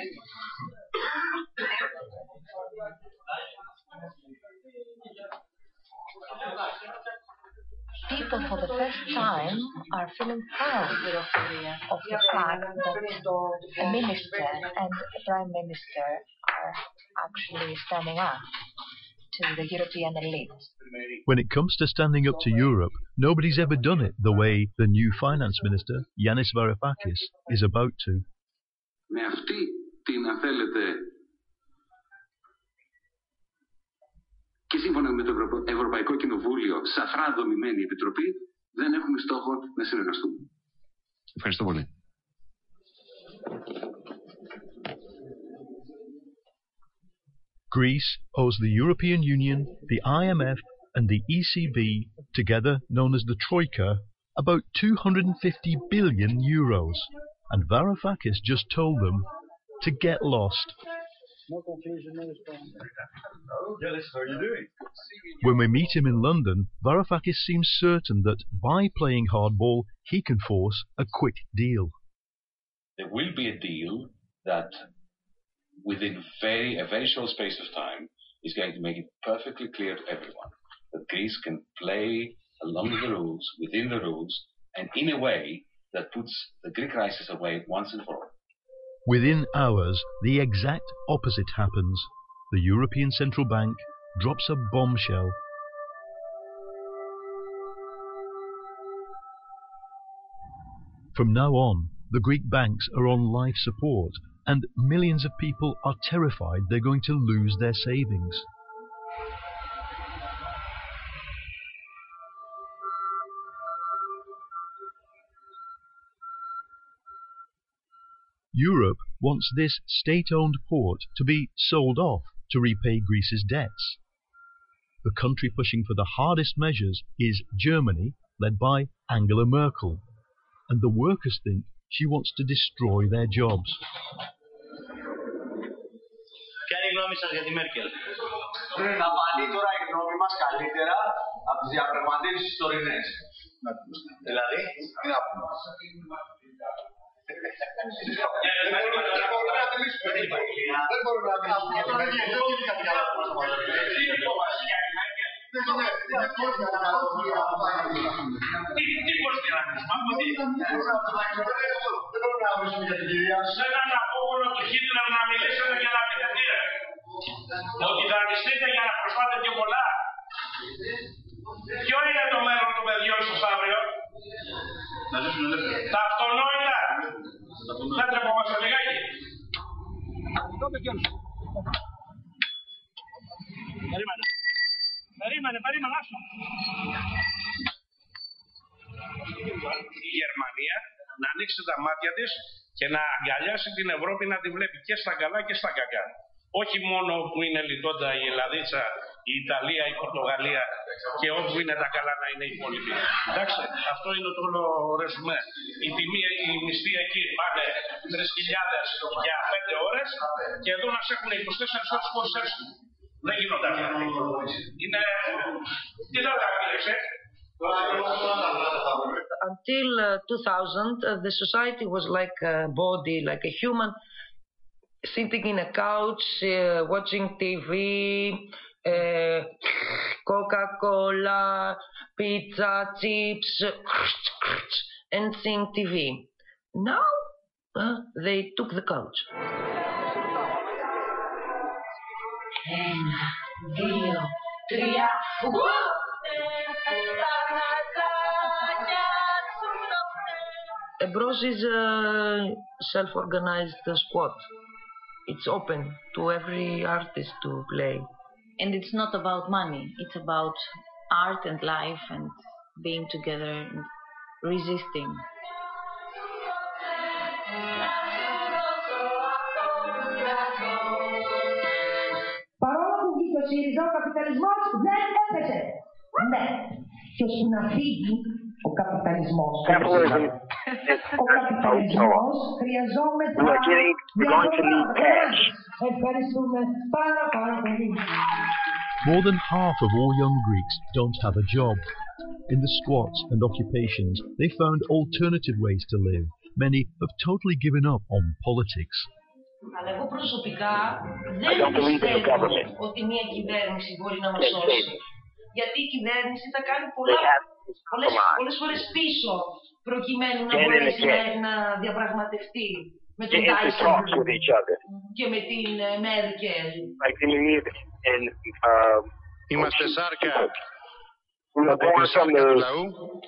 G: People for the first time are feeling proud of the fact that a minister and a prime minister are actually standing up to the European elite.
F: When it comes to standing up to Europe, nobody's ever done it the way the new finance minister, Yanis Varoufakis, is about to.
H: Με αυτή την, αν θέλετε, και σύμφωνα με το Ευρωπαϊκό Κοινοβούλιο, σαφρά δομημένη επιτροπή, δεν έχουμε στόχο να συνεργαστούμε. Ευχαριστώ πολύ.
F: Greece owes the European Union, the IMF and the ECB, together known as the Troika, about 250 billion euros. And Varoufakis just told them to get lost.
I: No confusion, no response. How are you doing?
F: When we meet him in London, Varoufakis seems certain that by playing hardball, he can force a quick deal.
J: There will be a deal that within a very short space of time is going to make it perfectly clear to everyone that Greece can play along the rules, within the rules, and in a way that puts the Greek crisis away once and for all.
F: Within hours, the exact opposite happens. The European Central Bank drops a bombshell. From now on, the Greek banks are on life support, and millions of people are terrified they're going to lose their savings. Europe wants this state-owned port to be sold off to repay Greece's debts. The country pushing for the hardest measures is Germany, led by Angela Merkel, and the workers think she wants to destroy their jobs.
K: Ποια είναι η γνώμη σας για τη Μέρκελ? Να φανεί τώρα η γνώμη μας καλύτερα από τις διαπραγματεύσεις τωρινές. Δηλαδή, τι να πούμε. Δεν μπορούμε να
L: σε έναν απόγονο του Χίτλερ να μιλήσετε για να πείτε ότι θα αριστείτε για να προσφάτε πιο πολλά. Ποιο είναι το μέλλον των παιδιών σας αύριο? Τα αυτονόητα. Δεν τρεπόμαστε λιγάκι. Περίμενε, άσο. Η Γερμανία να ανοίξει τα μάτια της και να αγκαλιάσει την Ευρώπη να τη βλέπει και στα καλά και στα κακά. Όχι μόνο όπου είναι λιτότητα η Ελλαδίτσα, η Ιταλία, η Πορτογαλία και όπου είναι τα καλά να είναι οι υπόλοιποι. Εντάξει, αυτό είναι το όλο ρεσουμέ. Οι μισθοί εκεί πάνε 3.000 για 5 ώρες και εδώ να σε έχουν 24 ώρες χωρίς έρθουν. Δεν γίνονται αυτά. Είναι... Τι θα κάνεις,
M: Until 2000, the society was like a body, like a human, sitting in a couch, watching TV, Coca-Cola, pizza, chips, and seeing TV. Now, they took the couch. 1, 2, 3, Ebros is a self-organized squad. It's open to every artist to play.
N: And it's not about money. It's about art and life and being together and resisting.
O: Παρόλο που βγήκε ο ΣΥΡΙΖΑ, ο καπιταλισμός δεν έπεσε. Ναι. Και ώστε να φύγει ο καπιταλισμός. Ο καπιταλισμός χρειαζόμαστε
C: we're going to need cash.
O: Ευχαριστούμε πάρα πολύ.
F: More than half of all young Greeks don't have a job. In the squats and occupations, they found alternative ways to live. Many have totally given up on politics.
M: Αλλά εγώ προσωπικά δεν πιστεύω ότι μια κυβέρνηση μπορεί να μας σώσει. Γιατί η κυβέρνηση θα κάνει πολλές φορές πίσω προκειμένου να μπορέσει να διαπραγματευτεί με τον Τάισον και με την Μέρκελ.
P: Είμαστε σάρκα από τη σάρκα του λαού.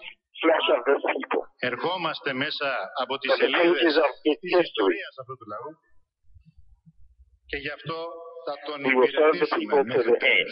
P: Ερχόμαστε μέσα από τις σελίδες της ιστορίας αυτού του λαού και γι' αυτό θα τον υπηρετήσουμε μέχρι τέλος.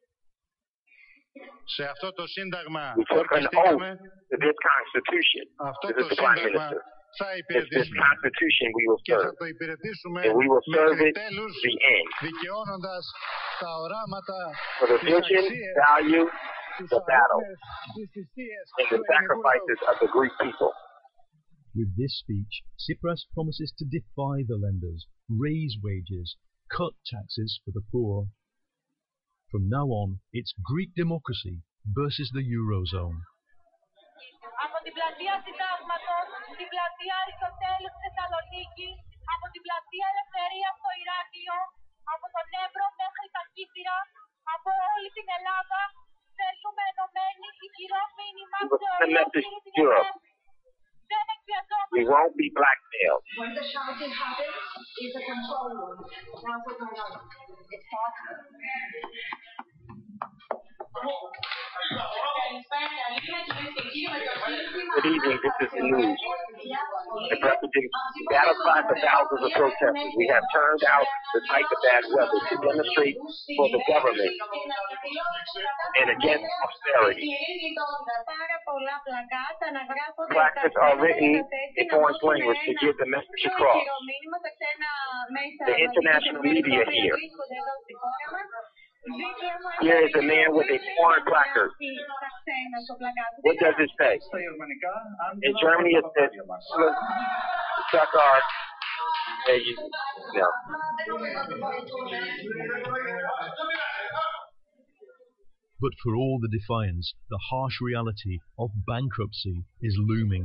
P: Σε αυτό το σύνταγμα ορκιστήκαμε, αυτό το σύνταγμα θα υπηρετήσουμε και θα το υπηρετήσουμε μέχρι τέλους, δικαιώνοντας τα οράματα, τις αξίες,
C: the battle and the sacrifices of the Greek people.
F: With this speech, Tsipras promises to defy the lenders, raise wages, cut taxes for the poor. From now on, it's Greek democracy versus the Eurozone.
Q: Από την πλατεία Συντάγματος, την πλατεία Αριστοτέλου στη Θεσσαλονίκη, από την πλατεία Ελευθερία στο Ηράκλειο, από τον Εύρο μέχρι τα Κύθυρα, από όλη την Ελλάδα, θέλουμε ενωμένοι ισχυρό μήνυμα σε ολόκληρη την Ελλάδα. Δεν εκβιαζόμαστε.
C: We won't be blackmailed.
O: When the shouting happens, is a control room. That's what's going on. It's possible.
C: Good evening, this is the news. The president satisfied the thousands of protesters. We have turned out despite the bad weather to demonstrate for the government and against austerity. Placards are written in foreign language to get the message across. The international media here. Here is a man with a foreign placard. What does it say? In Germany it says, Sakar. No.
F: But for all the defiance, the harsh reality of bankruptcy is looming.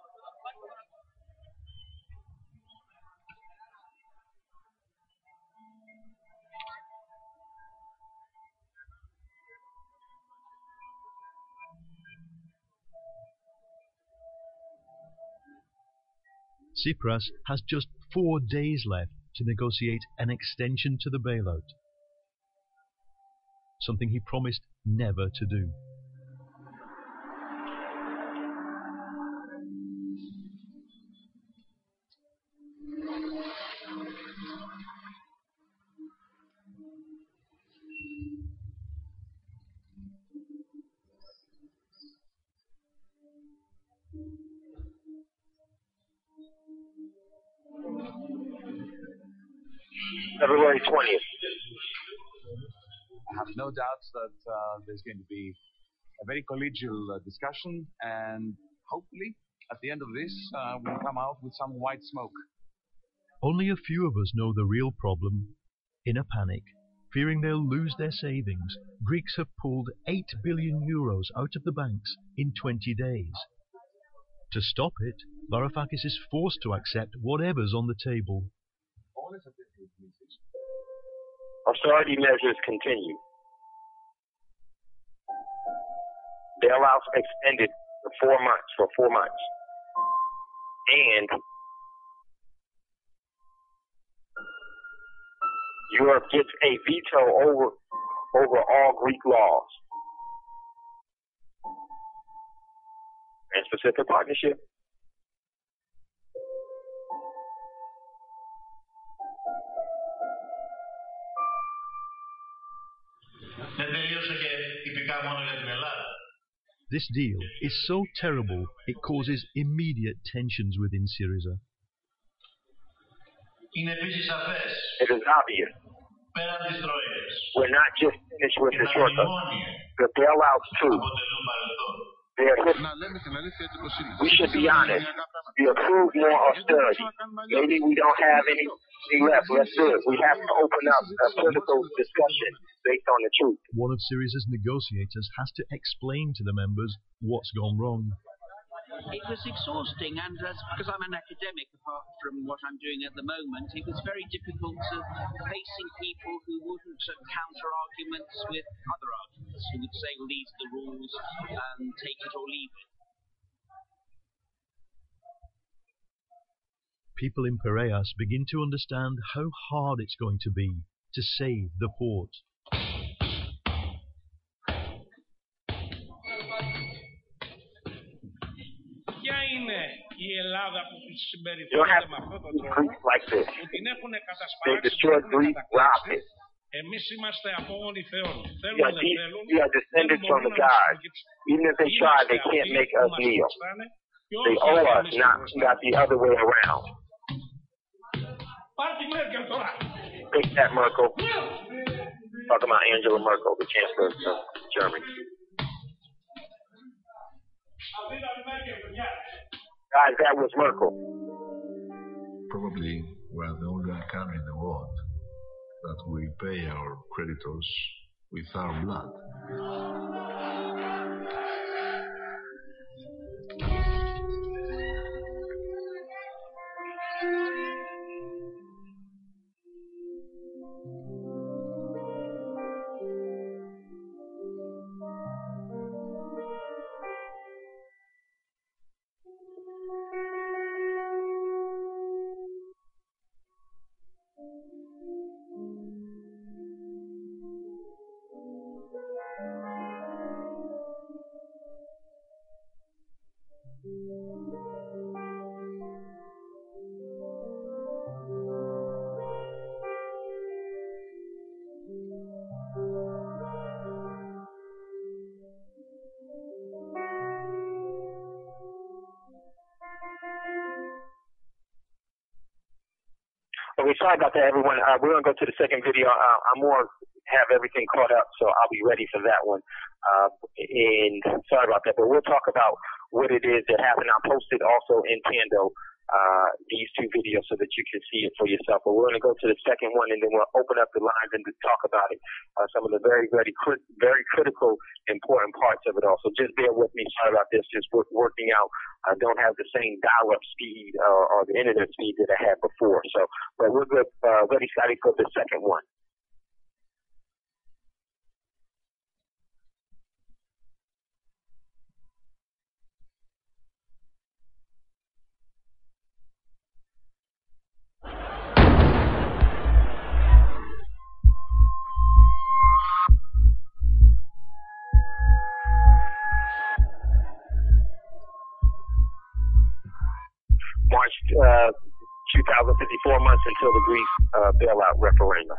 F: Tsipras has just 4 days left to negotiate an extension to the bailout, something he promised never to do.
C: February 20th.
R: I have no doubts that there's going to be a very collegial discussion, and hopefully at the end of this we'll come out with some white smoke.
F: Only a few of us know the real problem. In a panic, fearing they'll lose their savings, Greeks have pulled 8 billion euros out of the banks in 20 days. To stop it, Varoufakis is forced to accept whatever's on the table.
C: Austerity measures continue. Bailouts extended for 4 months. And Europe gets a veto over all Greek laws. Trans-Pacific Partnership.
F: This deal is so terrible it causes immediate tensions within Syriza.
C: It is obvious. We're not just finished with the shortcut. The bailouts too We should be honest. We approve more austerity. Maybe we don't have anything left. Let's do it. We have to open up a political discussion based on the truth.
F: One of Syriza's negotiators has to explain to the members what's gone wrong.
S: It was exhausting, and because I'm an academic, apart from what I'm doing at the moment, it was very difficult facing people who wouldn't counter arguments with other arguments, who would say, well, these are the rules, take it or leave it.
F: People in Piraeus begin to understand how hard it's going to be to save the port.
C: You don't have Greece like this. They destroyed Greece, robbed it. We are descendants from the gods. Even if they try, they can't make us kneel. They owe us, not the other way around. Take that, Merkel. Talking about Angela Merkel, the Chancellor of Germany. Guys, that was Merkel.
T: Probably we're the only country in the world that we pay our creditors with our blood.
C: Okay, sorry about that, everyone. We're going to go to the second video. I'm more have everything caught up, so I'll be ready for that one. And sorry about that, but we'll talk about what it is that happened. I'll post it also in Pando, these two videos, so that you can see it for yourself. But we're going to go to the second one, and then we'll open up the lines and talk about it. Some of the very critical, important parts of it all. So just bear with me. Sorry about this. Just working out. I don't have the same dial-up speed or the internet speed that I had before. So, but we're good, ready, Scotty, for the second one. March 2054 months until the Greece bailout referendum.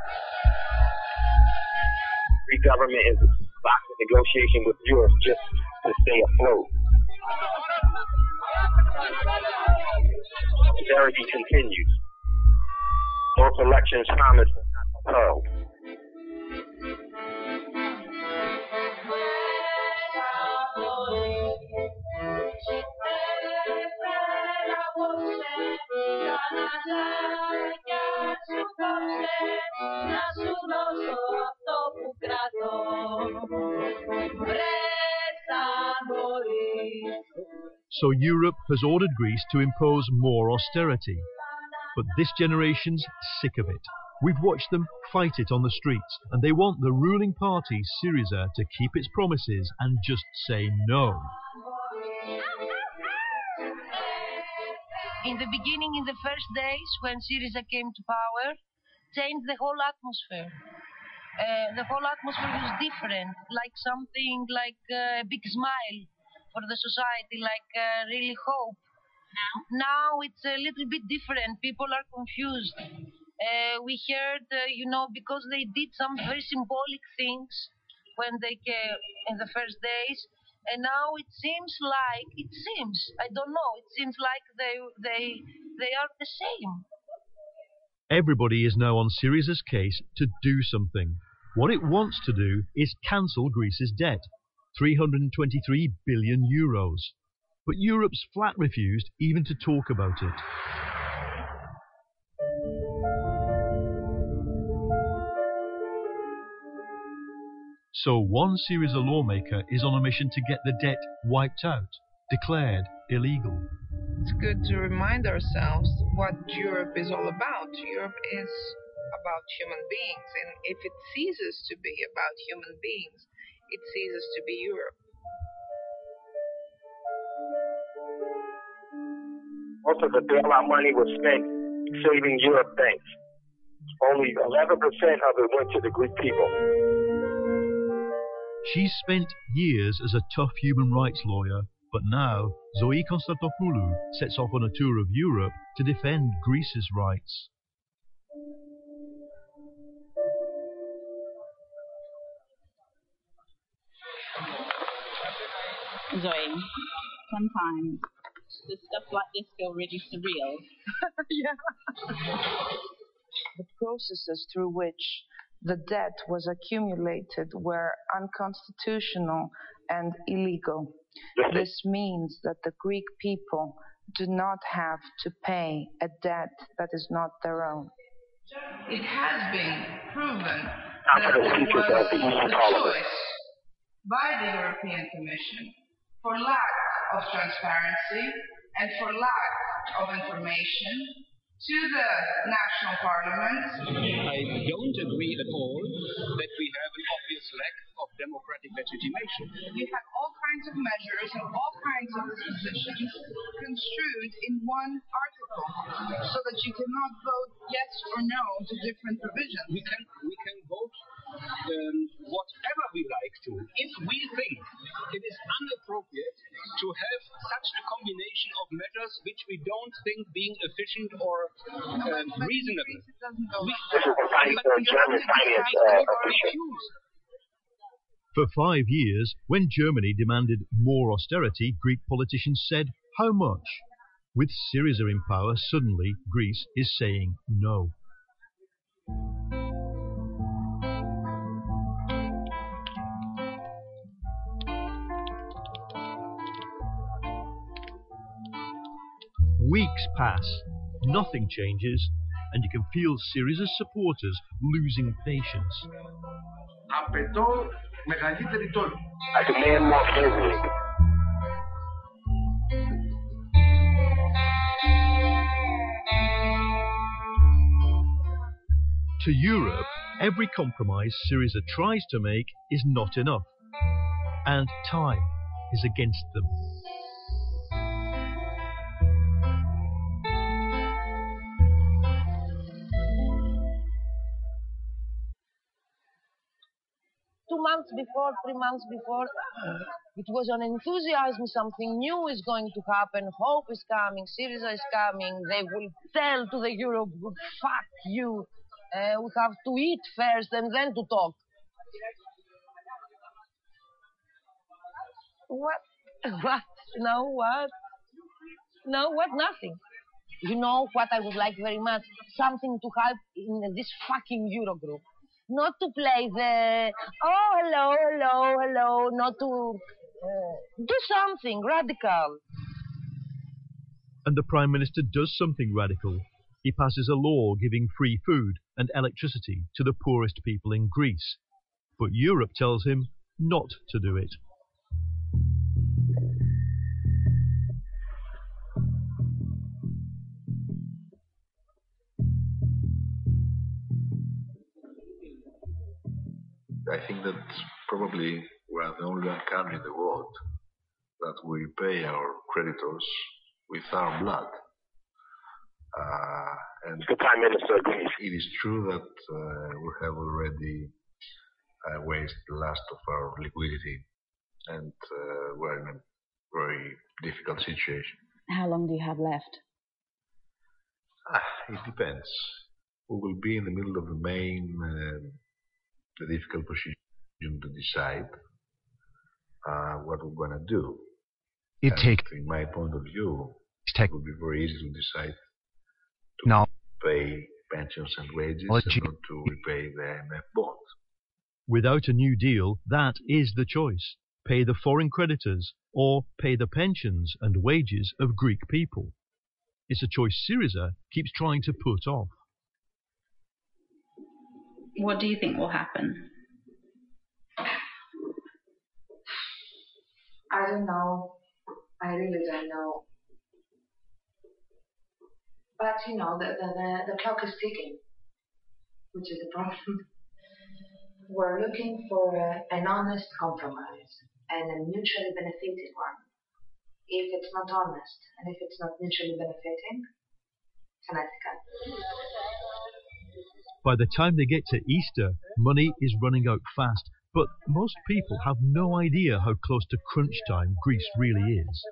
C: Greek government is locked in negotiation with Europe just to stay afloat. Austerity continues. Both elections promised held.
F: So Europe has ordered Greece to impose more austerity. But this generation's sick of it. We've watched them fight it on the streets, and they want the ruling party, Syriza, to keep its promises and just say no.
M: In the beginning, in the first days, when Syriza came to power, changed the whole atmosphere. The whole atmosphere was different, like something like a big smile for the society, like really hope. Now it's a little bit different. People are confused. We heard, because they did some very symbolic things when they came in the first days, and now it seems, I don't know, it seems like they are the same.
F: Everybody is now on Syriza's case to do something. What it wants to do is cancel Greece's debt. 323 billion euros. But Europe's flat refused even to talk about it. So one Syriza lawmaker is on a mission to get the debt wiped out, declared illegal.
U: It's good to remind ourselves what Europe is all about. Europe is about human beings, and if it ceases to be about human beings, it ceases to be Europe.
C: Most of the bailout money was spent saving Europe banks. Only 11% of it went to the Greek people.
F: She's spent years as a tough human rights lawyer, but now Zoe Konstantopoulou sets off on a tour of Europe to defend Greece's rights.
V: Zoe, sometimes the stuff like this feel really surreal.
U: Yeah. The processes through which the debt was accumulated were unconstitutional and illegal. This means that the Greek people do not have to pay a debt that is not their own. It has been proven that there was a choice by the European Commission for lack of transparency and for lack of information to the national parliaments.
W: I don't agree at all that we have an obvious lack of democratic legitimation.
U: You have all kinds of measures and all kinds of positions construed in one article so that you cannot vote yes or no to different provisions.
W: We can vote whatever we like to. If we think it is inappropriate to have such a combination of measures which we don't think being efficient or reasonable.
F: For 5 years, when Germany demanded more austerity, Greek politicians said, how much? With Syriza in power, suddenly Greece is saying no. Weeks pass, nothing changes, and you can feel Syriza's supporters losing patience.
E: Απαιτώ μεγαλύτερη τόλμη.
C: I demand more slavery.
F: To Europe, every compromise Syriza tries to make is not enough, and time is against them.
M: Before, 3 months before, it was an enthusiasm, something new is going to happen, hope is coming, Syriza is coming, they will tell to the Europe group, fuck you, we have to eat first and then to talk. What? What? No, what? No, what? Nothing. You know what I would like very much? Something to help in this fucking Eurogroup. Not to play the, oh, hello, hello, hello, not to do something radical.
F: And the Prime Minister does something radical. He passes a law giving free food and electricity to the poorest people in Greece. But Europe tells him not to do it.
T: I think that probably we are the only country in the world that we pay our creditors with our blood. And
C: the Prime Minister agrees.
T: It is true that we have already wasted the last of our liquidity, and we're in a very difficult situation.
N: How long do you have left?
T: It depends. We will be in the middle of the difficult position to decide what we're going to do. In my point of view, it would be very easy to decide to pay pensions and wages and not to repay the IMF bond.
F: Without a new deal, that is the choice. pay the foreign creditors, or pay the pensions and wages of Greek people. It's a choice Syriza keeps trying to put off.
V: What do you think will happen?
G: I don't know. I really don't know. But you know, the clock is ticking, which is a problem. We're looking for an honest compromise and a mutually benefiting one. If it's not honest and if it's not mutually benefiting, it's unethical.
F: By the time they get to Easter, money is running out fast, but most people have no idea how close to crunch time Greece really is.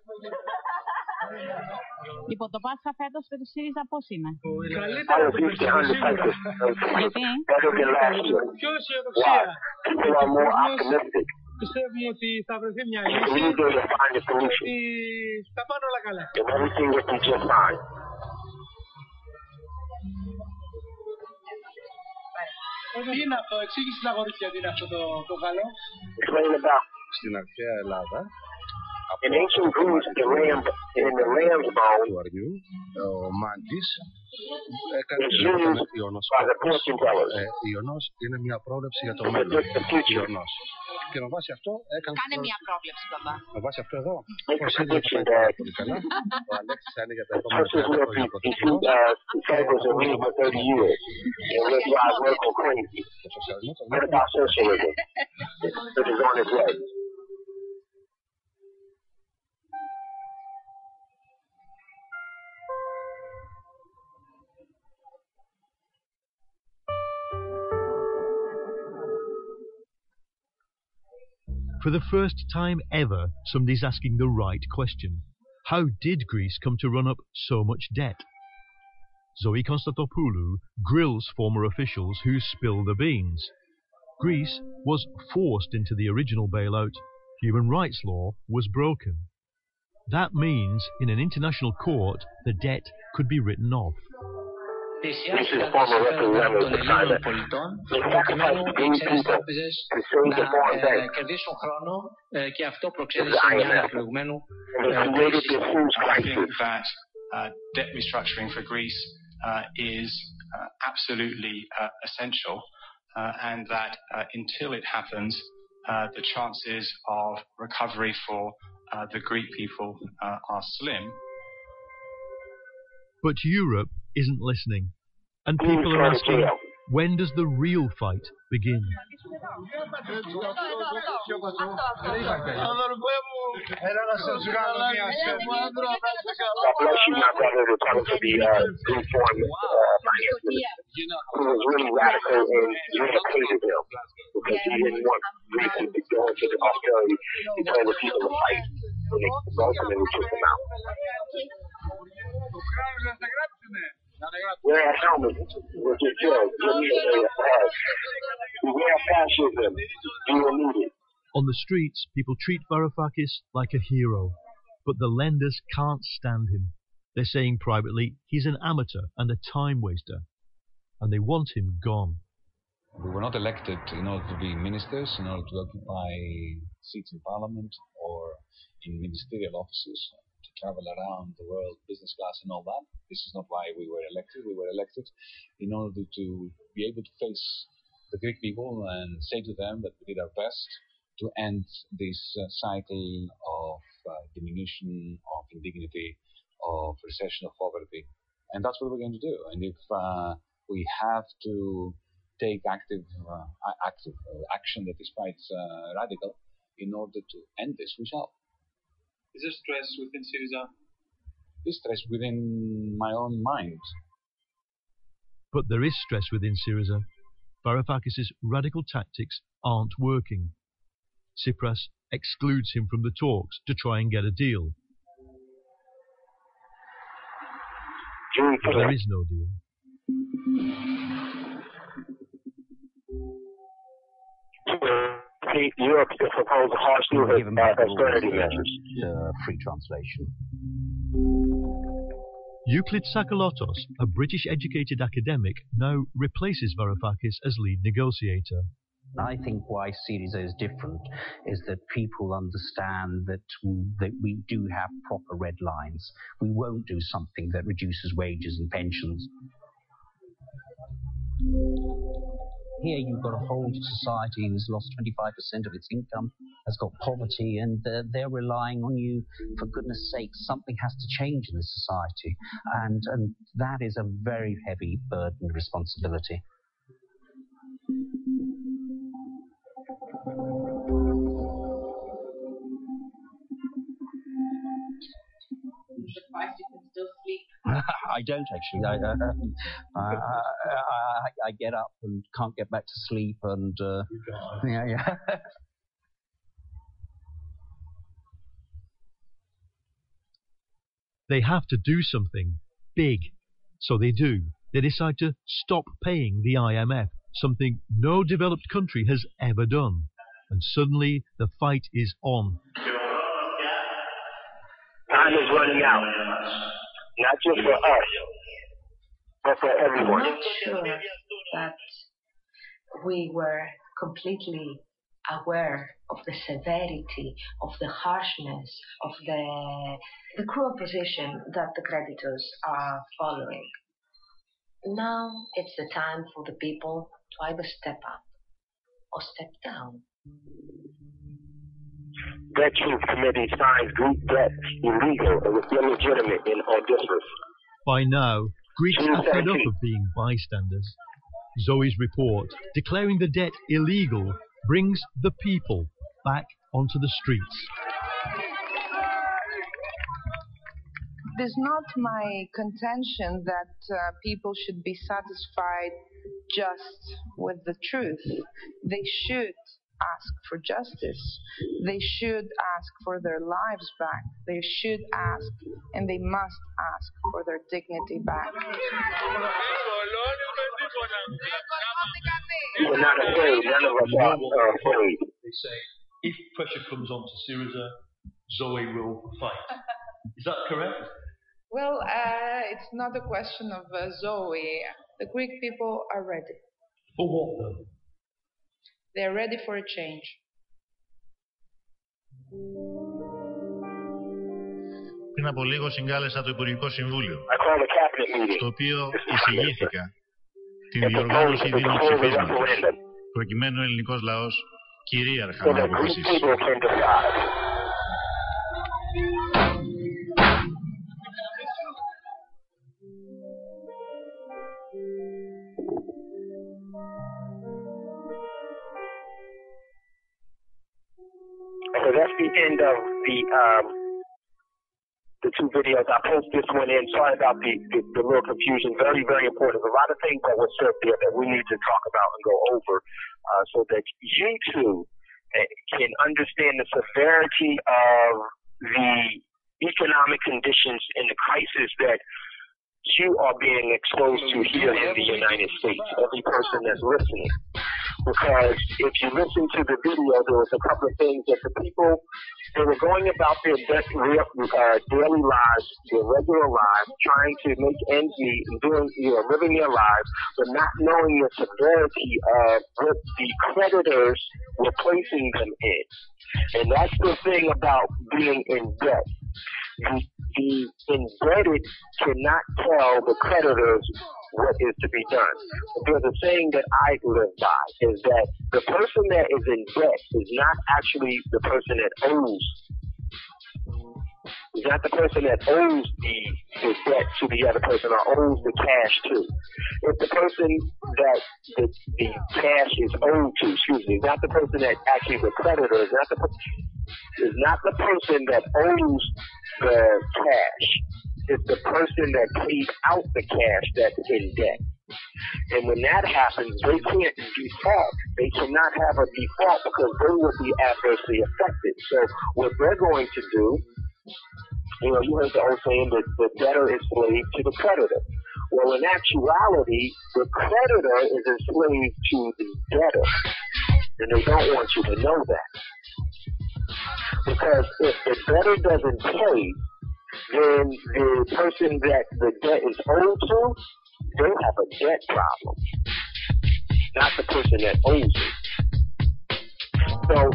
V: Λοιπόν, το Πάσχα φέτος στο ΣΥΡΙΖΑ πώς είναι?
I: Καλύτερα από το περσινό σίγουρα.
V: Γιατί?
I: Πιο αισιοδοξία. Πιστεύουμε ότι θα βρεθεί μια λύση, ότι θα πάνε όλα καλά. Τι είναι αυτό, εξήγησε στα κορίτσια τι είναι αυτό το καλό.
P: Στην αρχαία Ελλάδα,
C: in ancient Greece, in the lamb's bone,
P: ο μάγκης
C: έκανε by the fortune tellers.
P: Ιωνός είναι μια πρόβλεψη για το μέλλον. Ιωνός. Και με βάση αυτό έκανε.
V: Κάνε μια πρόβλεψη, μπαμπά.
P: Με βάση αυτό εδώ. Πώς είναι ότι θα πάει πολύ καλά. Ο Αλέξης θα είναι για τα επόμενα 30 χρόνια πρωθυπουργός. Το σοσιαλισμό το βλέπουμε.
F: For the first time ever, somebody's asking the right question. How did Greece come to run up so much debt? Zoe Konstantopoulou grills former officials who spill the beans. Greece was forced into the original bailout. Human rights law was broken. That means, in an international court, the debt could be written off.
C: This is former representatives of China. They sacrificed Greek people to save the foreign bank. The IMF. And they created this huge crisis.
A: That debt restructuring for Greece is absolutely essential, and that until it happens, the chances of recovery for the Greek people are slim.
F: But Europe isn't listening, and people are asking, when does the real fight begin?
C: God bless you, my brother. We're talking to the Greek foreign finance minister, who was really radical and really hated him because he didn't want Greece to go into the austerity. He told the people to fight, and they ultimately took them out. Wear helmets with your judge. Wear fascism. You will need it.
F: On the streets, people treat Varoufakis like a hero, but the lenders can't stand him. They're saying privately he's an amateur and a time waster, and they want him gone.
R: We were not elected in order to be ministers, in order to occupy seats in parliament or in ministerial offices, to travel around the world, business class and all that. This is not why we were elected. We were elected in order to be able to face the Greek people and say to them that we did our best to end this cycle of diminution, of indignity, of recession, of poverty. And that's what we're going to do. And if we have to take active action that is quite radical in order to end this, we shall.
A: Is there stress within Syriza?
R: There's stress within my own mind.
F: But there is stress within Syriza. Varoufakis' radical tactics aren't working. Tsipras excludes him from the talks to try and get a deal. But there is no deal.
C: Europe to propose a harsh new austerity measures.
B: Free translation.
F: Euclid Sakalotos, a British-educated academic, now replaces Varoufakis as lead negotiator.
B: I think why Syriza is different is that people understand that we do have proper red lines. We won't do something that reduces wages and pensions. Here you've got a whole society who's lost 25% of its income, has got poverty, and they're relying on you. For goodness sake, something has to change in this society. And that is a very heavy burden and responsibility.
V: Surprised you can still sleep.
B: I don't actually. I get up and can't get back to sleep, and yeah.
F: They have to do something big, so they do. They decide to stop paying the IMF, something no developed country has ever done. And suddenly the fight is on.
C: Time is running out, not just for us, but for everyone.
G: I'm not sure that we were completely aware of the severity, of the harshness, of the cruel position that the creditors are following. Now it's the time for the people to either step up or step down.
C: Debt Truth Committee signs Greek debt illegal and illegitimate and audacious.
F: By now, Greeks are fed up of being bystanders. Zoe's report, declaring the debt illegal, brings the people back onto the streets.
U: It is not my contention that people should be satisfied just with the truth. They should ask for justice. They should ask for their lives back. They should ask, and they must ask for their dignity back.
C: We're not afraid. None of us are afraid.
F: They say, if pressure comes on to Syriza, Zoe will fight. Is that correct?
U: Well, it's not a question of Zoe. The Greek people are ready.
F: For what, though?
U: They're ready for a change.
E: Πριν από λίγο συγκάλεσα το Υπουργικό Συμβούλιο, στο οποίο εισηγήθηκα την διοργάνωση δημοψηφίσματος, προκειμένου ο ελληνικός λαός κυρίαρχα να αποφασίσει.
C: So that's the end of the two videos. I post this one in. Sorry about the little confusion. Very, very important. There's a lot of things that were said there that we need to talk about and go over so that you too can understand the severity of the economic conditions and the crisis that you are being exposed to here in the United States, every person that's listening. Because if you listen to the video, there was a couple of things that the people, they were going about their daily lives, their regular lives, trying to make ends meet and doing, living their lives, but not knowing the severity of what the creditors were placing them in. And that's the thing about being in debt. The indebted cannot tell the creditors what is to be done. There's a saying that I live by, is that the person that is in debt is not actually the person that owes. It's not the person that owes the debt to the other person or owes the cash to. It's the person that the cash is owed to, is not the person that actually the creditor, is not the person that owes the cash. It's the person that paid out the cash that's in debt. And when that happens, they can't default. They cannot have a default because they will be adversely affected. So what they're going to do, you heard the old saying that the debtor is slave to the creditor. Well, in actuality, the creditor is a slave to the debtor. And they don't want you to know that. Because if the debtor doesn't pay, then the person that the debt is owed to, they have a debt problem. Not the person that owes it. So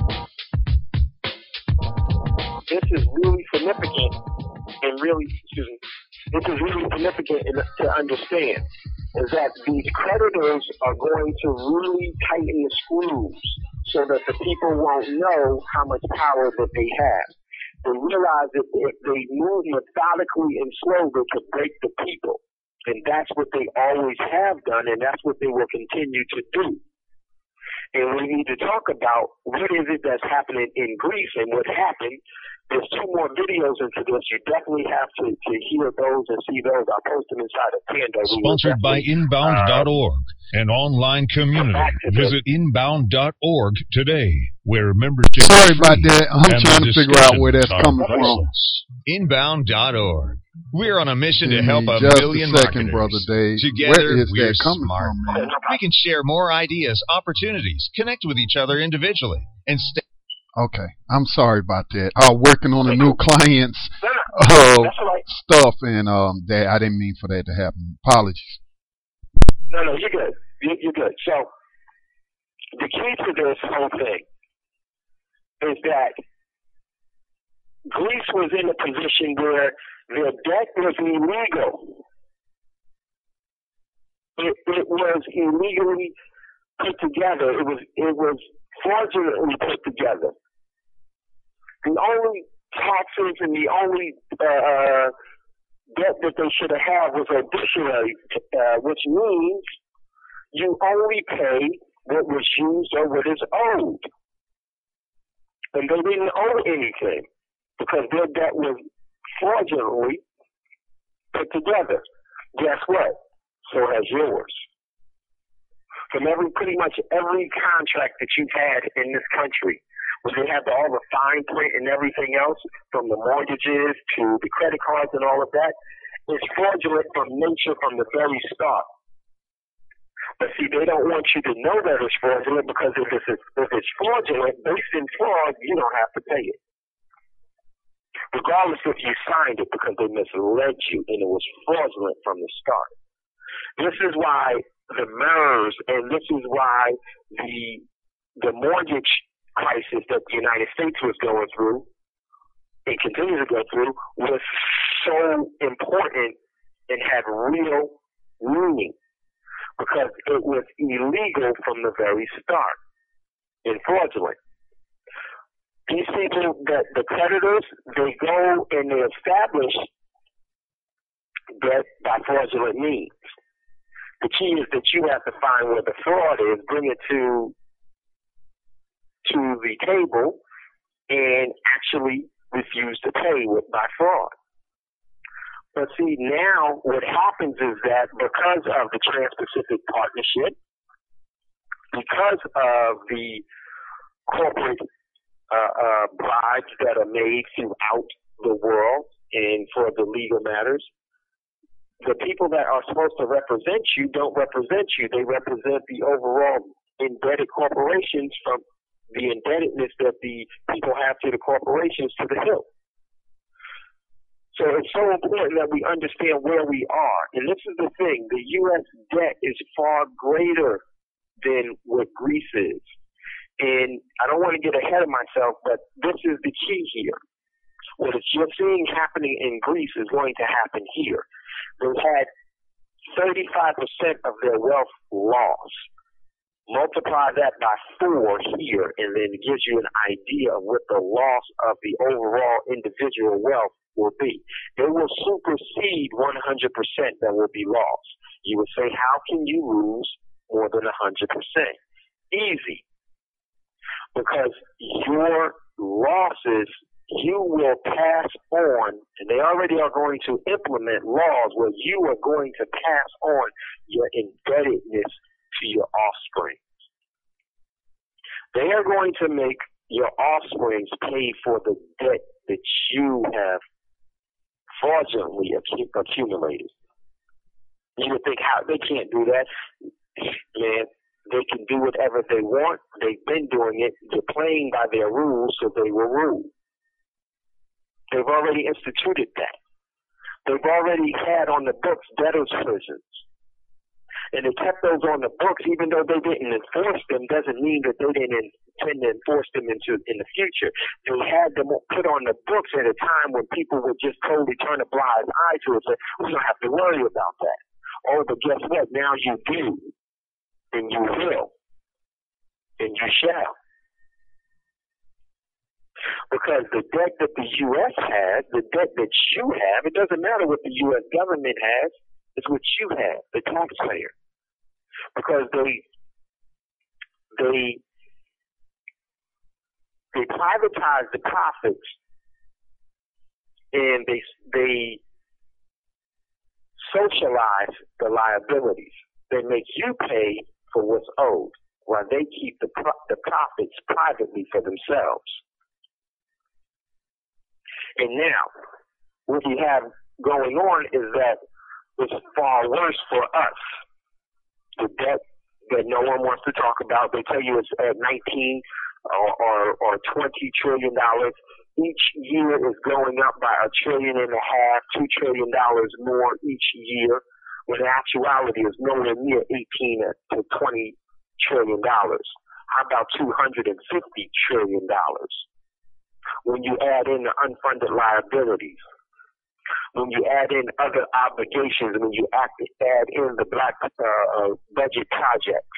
C: this is really significant and really, this is really significant to understand, is that these creditors are going to really tighten the screws so that the people won't know how much power that they have. They realize that if they move methodically and slow, they could break the people. And that's what they always have done, and that's what they will continue to do. And we need to talk about what is it that's happening in Greece and what happened. There's 2 more videos into this. You definitely have to hear those and see those. I'll post them inside of Panda.
D: Sponsored by Inbound.org, an online community. Visit Inbound.org today, where membership
H: Sorry about that. I'm trying to figure out where that's coming from.
D: Inbound.org. We're on a mission to help a million
H: marketers.
D: Brother
H: Dave.
D: Together,
H: where is
D: we're
H: that coming
D: smart.
H: from, man?
D: We can share more ideas, opportunities, connect with each other individually, and stay.
H: Okay, I'm sorry about that. Working on a new client's stuff, and that I didn't mean for that to happen. Apologies.
C: No, you're good. You're good. So the key to this whole thing is that Greece was in a position where their debt was illegal. It was illegally put together. It was fraudulently put together. The only taxes and the only debt that they should have had was additionary, which means you only pay what was used or what is owed. And they didn't owe anything because their debt was fraudulently put together. Guess what? So has yours. From pretty much every contract that you've had in this country, where they have all the fine print and everything else, from the mortgages to the credit cards and all of that, is fraudulent from nature from the very start. But see, they don't want you to know that it's fraudulent, because if it's fraudulent, based in fraud, you don't have to pay it. Regardless if you signed it, because they misled you and it was fraudulent from the start. This is why the MERS, and this is why the mortgage crisis that the United States was going through and continues to go through was so important and had real meaning, because it was illegal from the very start and fraudulent. These people, the creditors, they go and they establish debt by fraudulent means. The key is that you have to find where the fraud is, bring it to the table, and actually refuse to pay by fraud. But see, now what happens is that because of the Trans-Pacific Partnership, because of the corporate bribes that are made throughout the world and for the legal matters, the people that are supposed to represent you don't represent you. They represent the overall indebted corporations, from the indebtedness that the people have to the corporations to the hilt. So it's so important that we understand where we are. And this is the thing. The U.S. debt is far greater than what Greece is. And I don't want to get ahead of myself, but this is the key here. What you're seeing happening in Greece is going to happen here. They've had 35% of their wealth lost. Multiply that by 4 here, and then it gives you an idea of what the loss of the overall individual wealth will be. It will supersede 100% that will be lost. You would say, how can you lose more than 100%? Easy. Because your losses, you will pass on, and they already are going to implement laws where you are going to pass on your indebtedness to your offspring. They are going to make your offsprings pay for the debt that you have fraudulently accumulated. You would think, how they can't do that? Man, they can do whatever they want. They've been doing it. They're playing by their rules, so they will rule. They've already instituted that. They've already had on the books debtors' prisons. And they kept those on the books, even though they didn't enforce them, doesn't mean that they didn't intend to enforce them in the future. They had them put on the books at a time when people would just totally turn a blind eye to it and say, we don't have to worry about that. Oh, but guess what? Now you do, and you will, and you shall. Because the debt that the U.S. has, the debt that you have, it doesn't matter what the U.S. government has, it's what you have, the taxpayer. Because they privatize the profits and they socialize the liabilities. They make you pay for what's owed while they keep the profits privately for themselves. And now, what we have going on is that it's far worse for us. The debt that no one wants to talk about, they tell you it's at 19 or $20 trillion. Each year is going up by $1.5 trillion, $2 trillion more each year, when the actuality is nowhere near 18 to $20 trillion. How about $250 trillion? When you add in the unfunded liabilities, when you add in other obligations, when you add in the black budget projects,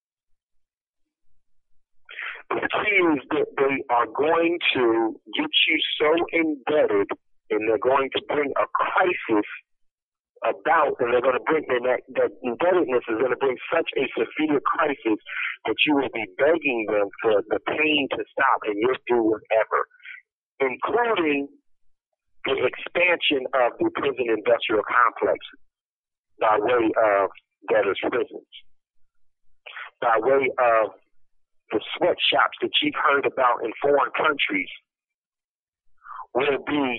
C: the key is that they are going to get you so indebted, and they're going to bring a crisis about, and they're going to bring, and that indebtedness is going to bring such a severe crisis that you will be begging them for the pain to stop, and you'll do whatever, including the expansion of the prison industrial complex by way of debtors' prisons, by way of the sweatshops that you've heard about in foreign countries will be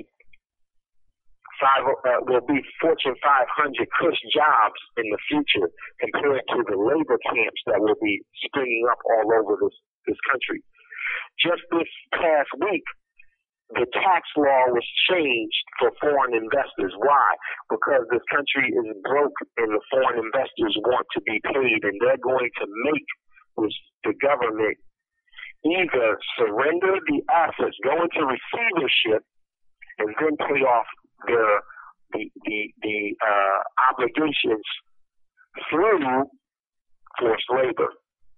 C: Fortune 500 cush jobs in the future compared to the labor camps that will be springing up all over this country. Just this past week, the tax law was changed for foreign investors. Why? Because this country is broke and the foreign investors want to be paid, and they're going to make the government either surrender the assets, go into receivership, and then pay off the obligations through forced labor.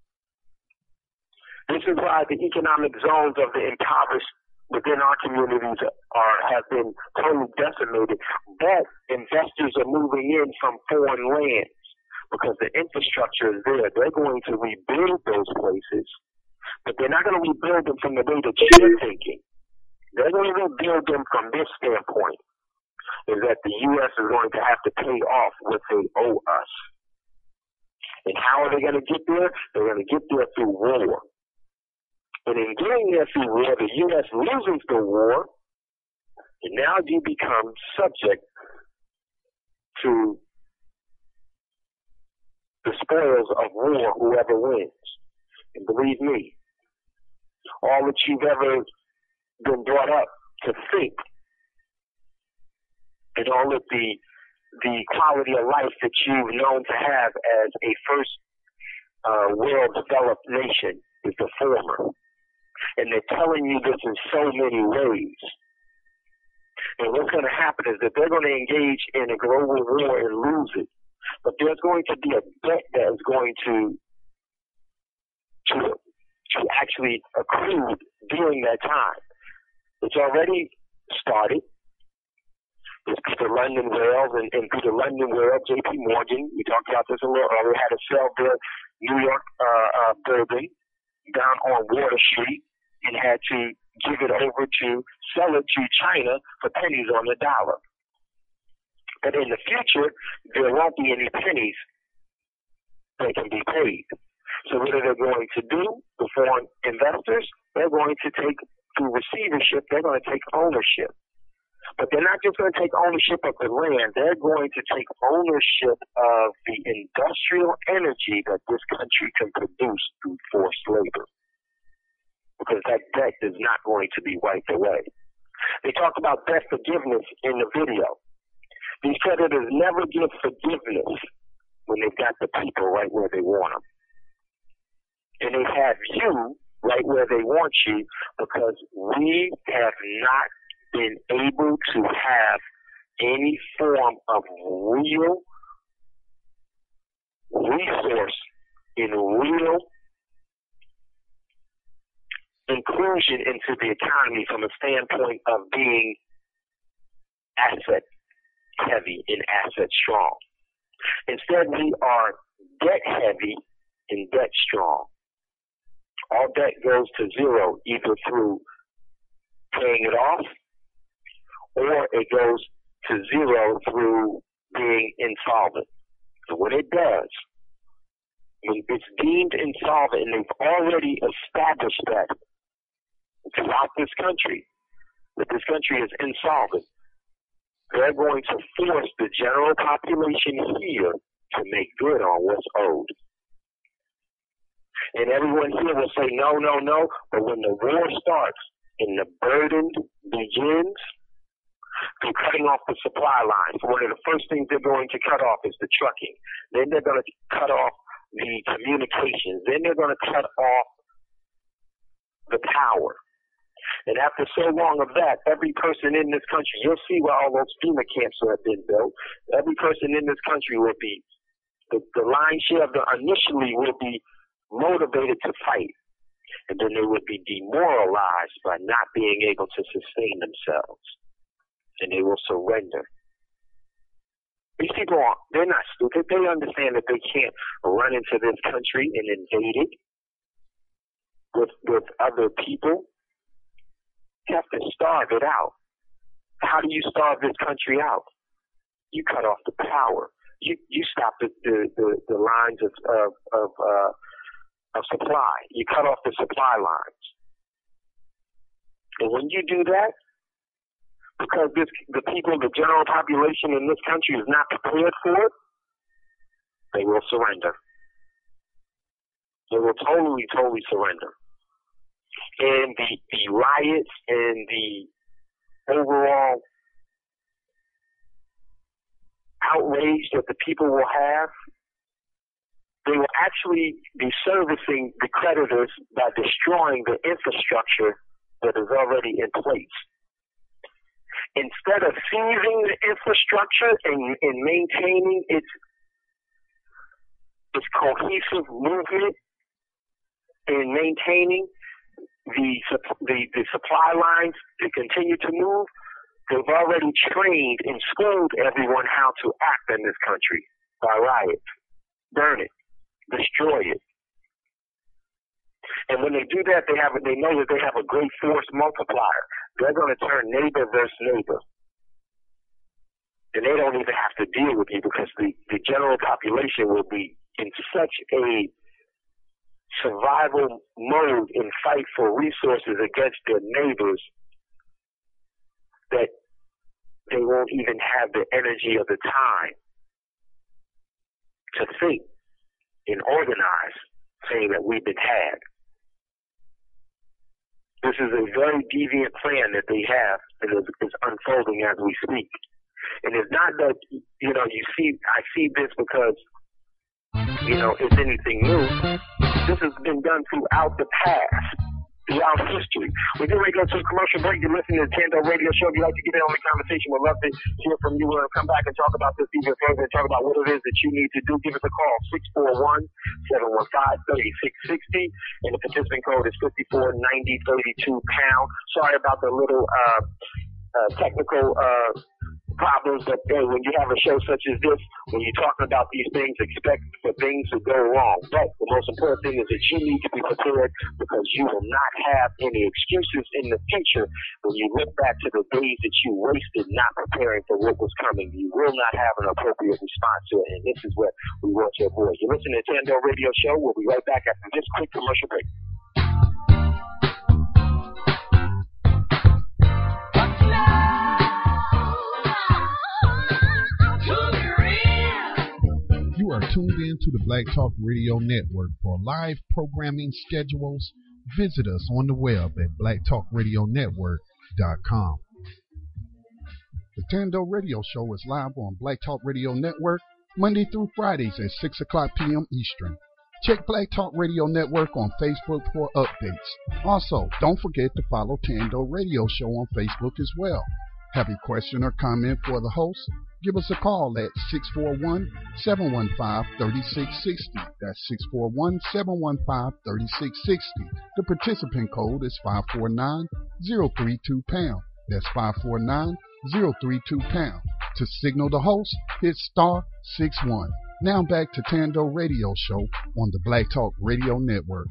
C: This is why the economic zones of the impoverished within our communities have been totally decimated. But investors are moving in from foreign lands because the infrastructure is there. They're going to rebuild those places, but they're not going to rebuild them from the way that you're thinking. They're going to rebuild them from this standpoint, is that the U.S. is going to have to pay off what they owe us. And how are they going to get there? They're going to get there through war. And in getting there through war, the U.S. loses the war, and now you become subject to the spoils of war, whoever wins. And believe me, all that you've ever been brought up to think, and all of the quality of life that you've known to have as a first world developed nation is the former. And they're telling you this in so many ways. And what's going to happen is that they're going to engage in a global war and lose it. But there's going to be a debt that is going to actually accrue during that time. It's already started. It's Peter London Wells, and Peter London Wells, J.P. Morgan, we talked about this a little earlier, had to sell their New York building down on Water Street and had to give it over to sell it to China for pennies on the dollar. But in the future, there won't be any pennies that can be paid. So what are they going to do? The foreign investors, they're going to take, through receivership, they're going to take ownership. But they're not just going to take ownership of the land, they're going to take ownership of the industrial energy that this country can produce through forced labor. Because that debt is not going to be wiped away. They talk about debt forgiveness in the video. These creditors never give forgiveness when they've got the people right where they want them. And they have you right where they want you, because we have not been able to have any form of real resource in real inclusion into the economy from a standpoint of being asset heavy and asset strong. Instead, we are debt heavy and debt strong. All debt goes to zero either through paying it off, or it goes to zero through being insolvent. So when it does, when it's deemed insolvent, and they've already established that throughout this country, that this country is insolvent, they're going to force the general population here to make good on what's owed. And everyone here will say, no, no, no. But when the war starts and the burden begins, through cutting off the supply lines, one of the first things they're going to cut off is the trucking. Then they're going to cut off the communications. Then they're going to cut off the power. And after so long of that, every person in this country, you'll see where all those FEMA camps have been built. Every person in this country will be, the lion's share of initially will be motivated to fight. And then they would be demoralized by not being able to sustain themselves. And they will surrender. These people they're not stupid. They understand that they can't run into this country and invade it with other people. You have to starve it out. How do you starve this country out? You cut off the power. You stop the lines of supply. You cut off the supply lines. And when you do that, because the people, the general population in this country is not prepared for it, they will surrender. They will totally, totally surrender. And the riots and the overall outrage that the people will have, they will actually be servicing the creditors by destroying the infrastructure that is already in place. Instead of seizing the infrastructure and maintaining its cohesive movement and maintaining the supply lines to continue to move, they've already trained and schooled everyone how to act in this country by riot, burn it, destroy it. And when they do that, they know that they have a great force multiplier. They're going to turn neighbor versus neighbor. And they don't even have to deal with you because the general population will be in such a survival mode and fight for resources against their neighbors that they won't even have the energy or the time to think and organize, saying that we've been had. This is a very deviant plan that they have and is unfolding as we speak. And it's not that, I see this because, it's anything new. This has been done throughout the past, throughout history. We're getting ready to go to a commercial break. You're listening to the Tando Radio Show. If you'd like to get in on the conversation, we'd love to hear from you. We'll come back and talk about this even further and talk about what it is that you need to do. Give us a call, 641-715-3660. And the participant code is 549032#. Sorry about the little technical problems, but when you have a show such as this, when you're talking about these things, expect for things to go wrong. But the most important thing is that you need to be prepared, because you will not have any excuses in the future when you look back to the days that you wasted not preparing for what was coming. You will not have an appropriate response to it, and this is what we want to avoid. You're listening to the Tando Radio Show. We'll be right back after this quick commercial break.
H: You are tuned in to the Black Talk Radio Network. For live programming schedules, visit us on the web at blacktalkradionetwork.com. The Tando Radio Show is live on Black Talk Radio Network Monday through Fridays at 6 o'clock p.m. Eastern. Check Black Talk Radio Network on Facebook for updates. Also, don't forget to follow Tando Radio Show on Facebook as well. Have a question or comment for the host? Give us a call at 641-715-3660. That's 641-715-3660. The participant code is 549-032#. That's 549-032#. To signal the host, hit *61. Now back to Tando Radio Show on the Black Talk Radio Network.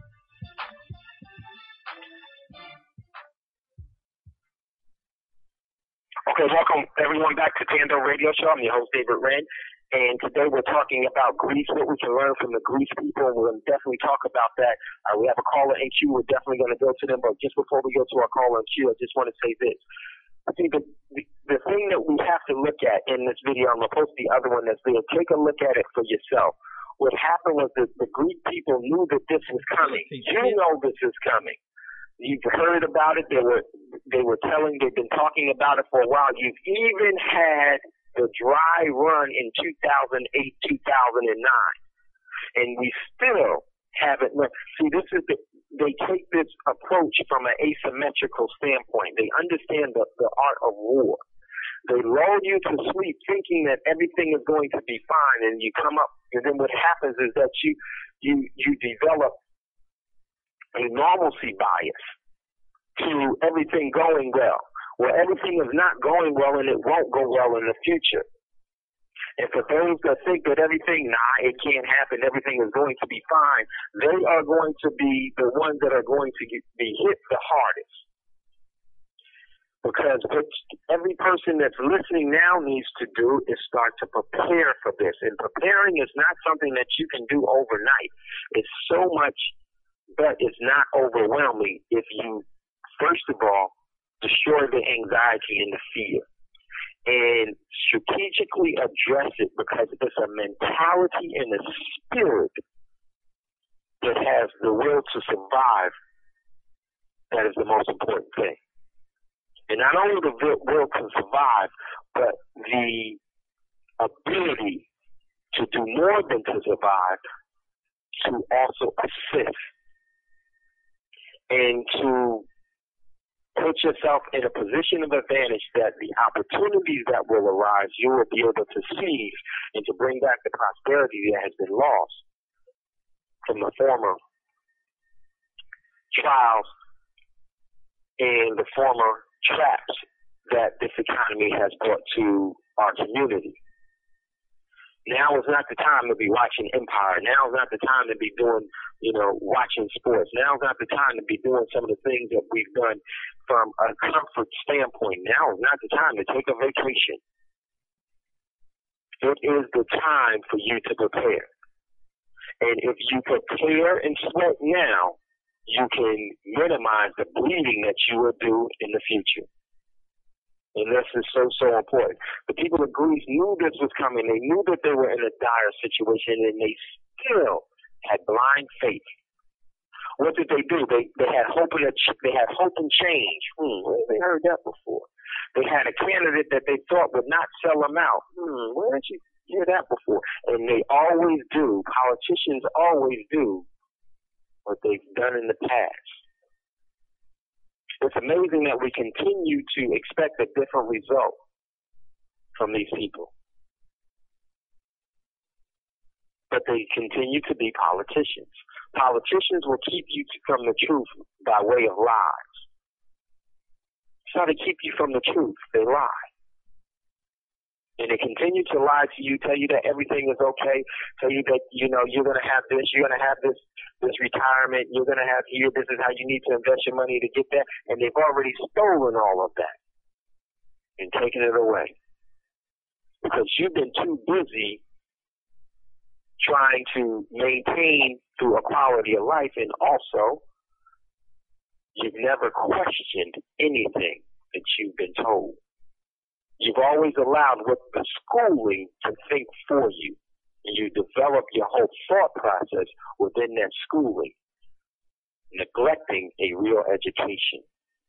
C: Okay, welcome everyone back to Tando Radio Show. I'm your host, David Wren, and today we're talking about Greece, what we can learn from the Greece people, and we're going to definitely talk about that. We have a caller in queue. We're definitely going to go to them, but just before we go to our caller in queue, I just want to say this. I think the thing that we have to look at in this video, I'm going to post the other one that's there, take a look at it for yourself. What happened was that the Greek people knew that this was coming. You know this is coming. You've heard about it. They've been talking about it for a while. You've even had the dry run in 2008, 2009. And we still haven't learned. See, they take this approach from an asymmetrical standpoint. They understand the art of war. They lull you to sleep thinking that everything is going to be fine, and you come up, and then what happens is that you develop a normalcy bias to everything going well. Well, everything is not going well, and it won't go well in the future. And for those that think that everything, it can't happen, everything is going to be fine, they are going to be the ones that are going to be hit the hardest. Because what every person that's listening now needs to do is start to prepare for this. And preparing is not something that you can do overnight. It's so much, but it's not overwhelming if you, first of all, destroy the anxiety and the fear and strategically address it, because it's a mentality and a spirit that has the will to survive that is the most important thing. And not only the will to survive, but the ability to do more than to survive, to also assist and to put yourself in a position of advantage that the opportunities that will arise, you will be able to seize and to bring back the prosperity that has been lost from the former trials and the former traps that this economy has brought to our community. Now is not the time to be watching Empire. Now is not the time to be doing, watching sports. Now is not the time to be doing some of the things that we've done from a comfort standpoint. Now is not the time to take a vacation. It is the time for you to prepare. And if you prepare and sweat now, you can minimize the bleeding that you will do in the future. And this is so important. The people of Greece knew this was coming. They knew that they were in a dire situation, and they still had blind faith. What did they do? They had hope and change. Where have they heard that before? They had a candidate that they thought would not sell them out. Where did you hear that before? And they always do. Politicians always do what they've done in the past. It's amazing that we continue to expect a different result from these people. But they continue to be politicians. Politicians will keep you from the truth by way of lies. It's how they keep you from the truth. They lie. And they continue to lie to you, tell you that everything is okay, tell you that, you're going to have this, you're going to have this retirement, you're going to have here, this is how you need to invest your money to get that. And they've already stolen all of that and taken it away. Because you've been too busy trying to maintain through a quality of life, and also you've never questioned anything that you've been told. You've always allowed what the schooling to think for you. And you develop your whole thought process within that schooling, neglecting a real education.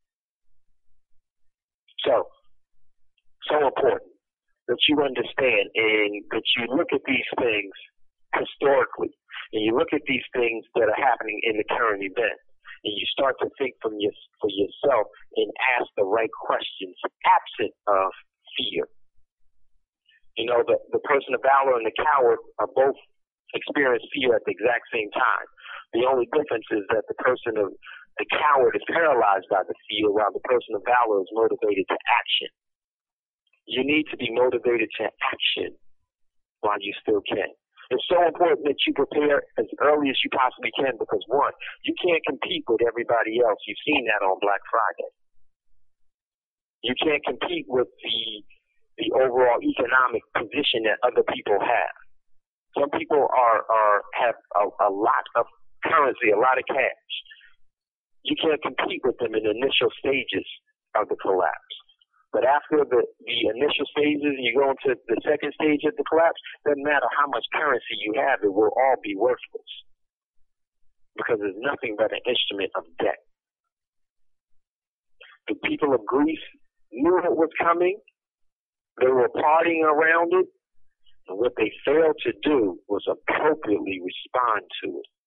C: So important that you understand and that you look at these things historically, and you you look at these things that are happening in the current event, and you start to think for yourself and ask the right questions, absent of fear. You know, the person of valor and the coward are both experience fear at the exact same time. The only difference is that the coward is paralyzed by the fear, while the person of valor is motivated to action. You need to be motivated to action while you still can. It's so important that you prepare as early as you possibly can because, one, you can't compete with everybody else. You've seen that on Black Friday. You can't compete with the overall economic position that other people have. Some people have a lot of currency, a lot of cash. You can't compete with them in the initial stages of the collapse. But after the initial stages, you go into the second stage of the collapse, doesn't matter how much currency you have, it will all be worthless. Because it's nothing but an instrument of debt. The people of Greece knew it was coming. They were partying around it. And what they failed to do was appropriately respond to it.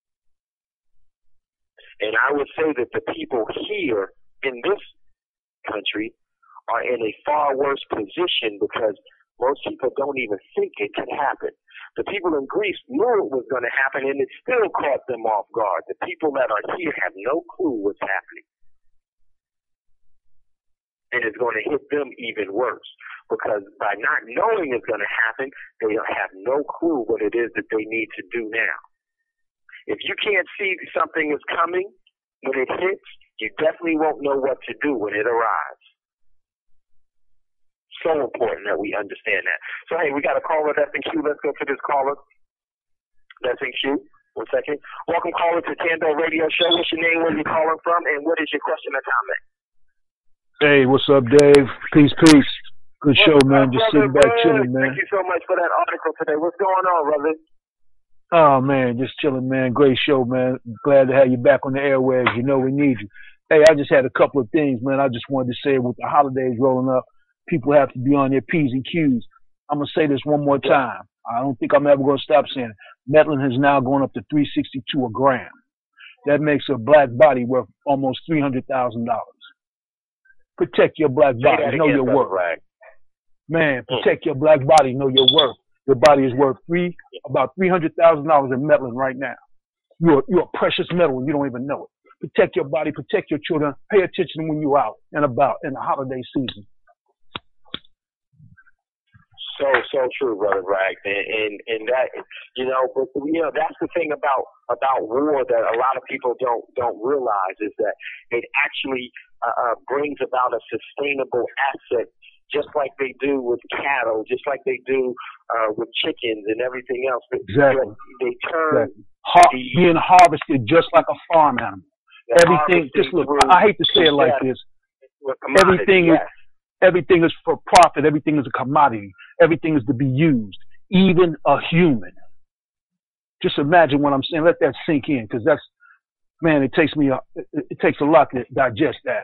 C: And I would say that the people here in this country are in a far worse position because most people don't even think it can happen. The people in Greece knew it was going to happen, and it still caught them off guard. The people that are here have no clue what's happening. And it's going to hit them even worse because by not knowing it's going to happen, they have no clue what it is that they need to do now. If you can't see something is coming when it hits, you definitely won't know what to do when it arrives. So important that we understand that. So, hey, we got a caller that's in queue. Let's go to this caller that's in queue. 1 second. Welcome, caller, to Tando Radio Show. What's your name, where you calling from, and what is your question or comment?
J: Hey, what's up, Dave? Peace, peace. Good show, man. Just sitting back chilling, man.
C: Thank you so much for that article today. What's going on, brother?
J: Oh, man, just chilling, man. Great show, man. Glad to have you back on the airwaves. You know we need you. Hey, I just had a couple of things, man. I just wanted to say with the holidays rolling up, people have to be on their P's and Q's. I'm going to say this one more time. I don't think I'm ever going to stop saying it. Metlin has now gone up to $362 a gram. That makes a black body worth almost $300,000. Protect your black body. Know your worth. Man, protect your black body. Know your worth. Your body is worth about $300,000 in Metlin right now. You're a precious metal and you don't even know it. Protect your body. Protect your children. Pay attention when you're out and about in the holiday season.
C: So true, Brother Bragg, and that, but that's the thing about war that a lot of people don't realize is that it actually brings about a sustainable asset, just like they do with cattle, just like they do with chickens and everything else.
J: Exactly.
C: They turn
J: being harvested just like a farm animal. Everything. Just look. I hate to say it like this. Everything is for profit. Everything is a commodity. Everything is to be used. Even a human. Just imagine what I'm saying. Let that sink in, because that's, man, it takes a lot to digest that.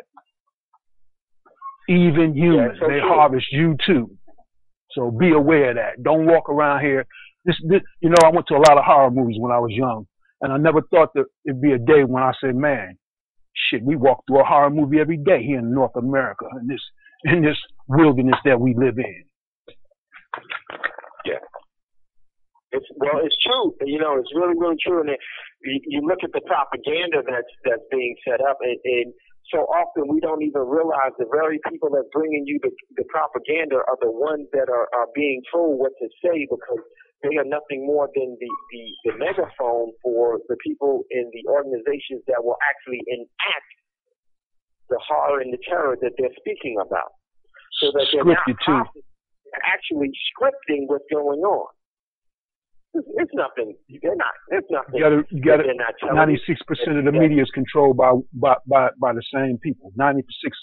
J: Even humans, they harvest you too. So be aware of that. Don't walk around here. I went to a lot of horror movies when I was young, and I never thought that it'd be a day when I said, man, shit, we walk through a horror movie every day here in North America, in this wilderness that we live in.
C: Yeah. It's true. It's really, really true. And you look at the propaganda that's being set up, and so often we don't even realize the very people that's bringing you the propaganda are the ones that are being told what to say, because they are nothing more than the megaphone for the people in the organizations that will actually enact the horror and the terror that they're speaking about. So that they're not actually scripting what's going on. It's nothing. They're not. It's nothing.
J: You got it. 96% of the media is controlled by the same people. 96%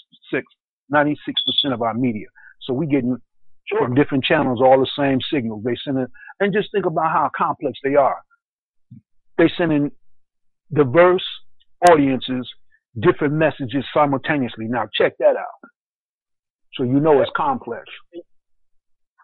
J: of our media. So we getting from different channels all the same signals. They send it, and just think about how complex they are. They send in diverse audiences different messages simultaneously. Now check that out. So it's complex.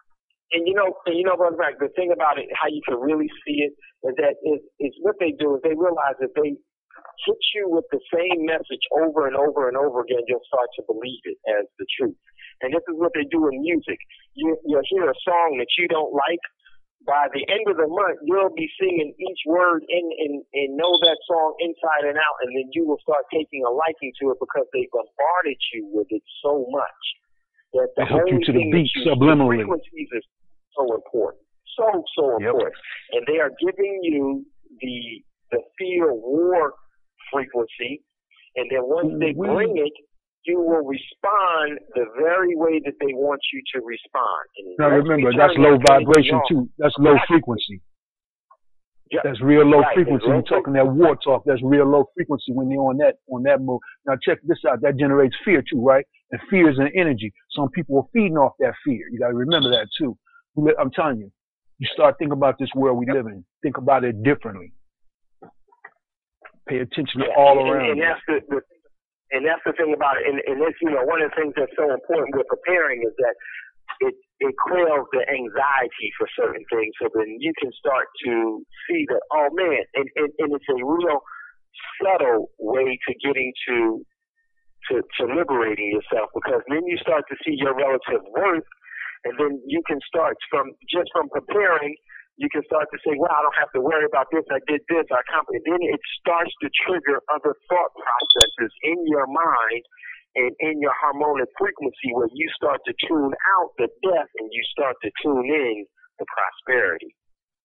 C: And Brother Mac, the thing about it, how you can really see it, is that is what they do is they realize that they hit you with the same message over and over and over again. You'll start to believe it as the truth. And this is what they do in music. You'll hear a song that you don't like. By the end of the month, you'll be singing each word and know that song inside and out, and then you will start taking a liking to it because they bombarded you with it so much that the
J: hook you to the beat subliminally.
C: Frequencies is so important, so important, and they are giving you the fear war frequency, and then once they bring it, you will respond the very way that they want you to respond. And
J: now remember, that's low vibration too. That's low frequency. Yep. That's real low frequency. You're talking that war talk. That's real low frequency when you're on that move. Now check this out. That generates fear too, right? And fear is an energy. Some people are feeding off that fear. You got to remember that too. I'm telling you, you start thinking about this world we live in. Think about it differently. Pay attention to all around.
C: And that's the thing about it. And it's, one of the things that's so important with preparing is that it quells the anxiety for certain things. So then you can start to see that, oh man, and it's a real subtle way to getting to liberating yourself, because then you start to see your relative worth, and then you can start from preparing. You can start to say, well, I don't have to worry about this. I did this. I accomplished. Then it starts to trigger other thought processes in your mind and in your harmonic frequency, where you start to tune out the death and you start to tune in the prosperity.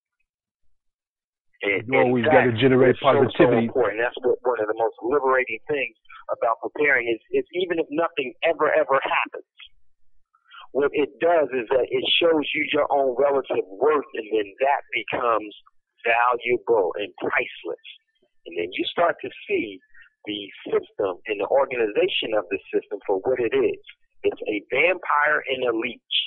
J: You always got to generate positivity.
C: So important. That's one of the most liberating things about preparing is even if nothing ever happens, what it does is that it shows you your own relative worth, and then that becomes valuable and priceless. And then you start to see the system and the organization of the system for what it is. It's a vampire and a leech.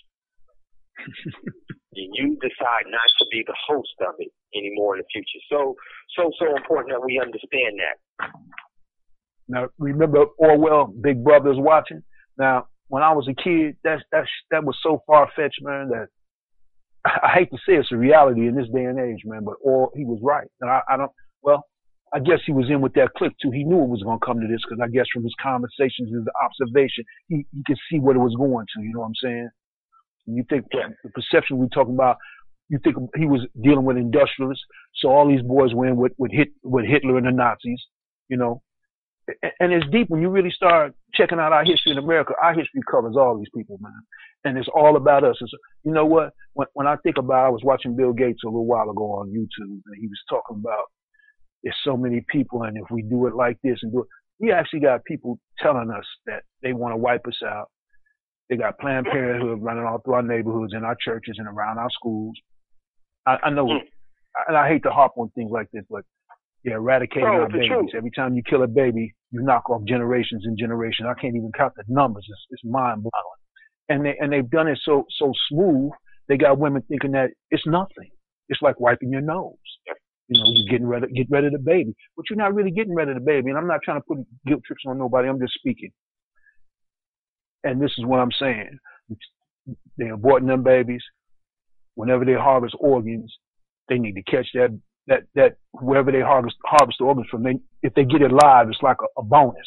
C: And you decide not to be the host of it anymore in the future. So important that we understand that.
J: Now, remember Orwell, Big Brother's watching? Now, when I was a kid, that was so far-fetched, man, that I hate to say it's a reality in this day and age, man, but he was right. And I guess he was in with that clique too. He knew it was going to come to this, because I guess from his conversations, his observation, he could see what it was going to, you know what I'm saying? And you think the perception we're talking about, you think he was dealing with industrialists, so all these boys were in with Hitler and the Nazis, you know? And it's deep when you really start checking out our history in America. Our history covers all these people, man. And it's all about us. You know what? When I think about, I was watching Bill Gates a little while ago on YouTube, and he was talking about there's so many people, and if we do it like this and do it, we actually got people telling us that they want to wipe us out. They got Planned Parenthood running all through our neighborhoods and our churches and around our schools. I know, and I hate to harp on things like this, but they're eradicating our babies. Every time you kill a baby, you knock off generations and generations. I can't even count the numbers. It's mind-boggling. And they've done it so smooth. They got women thinking that it's nothing. It's like wiping your nose. You know, you get rid of the baby, but you're not really getting rid of the baby. And I'm not trying to put guilt trips on nobody. I'm just speaking. And this is what I'm saying. They're aborting them babies. Whenever they harvest organs, they need to catch that whoever they harvest the organs from, if they get it live, it's like a bonus.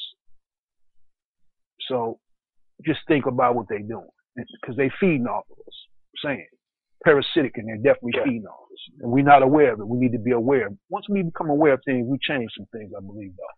J: So just think about what they're doing, because they feeding off of us. I'm saying parasitic, and they're definitely feeding off us, and we're not aware of it. We need to be aware. Once we become aware of things, we change some things, I believe, though.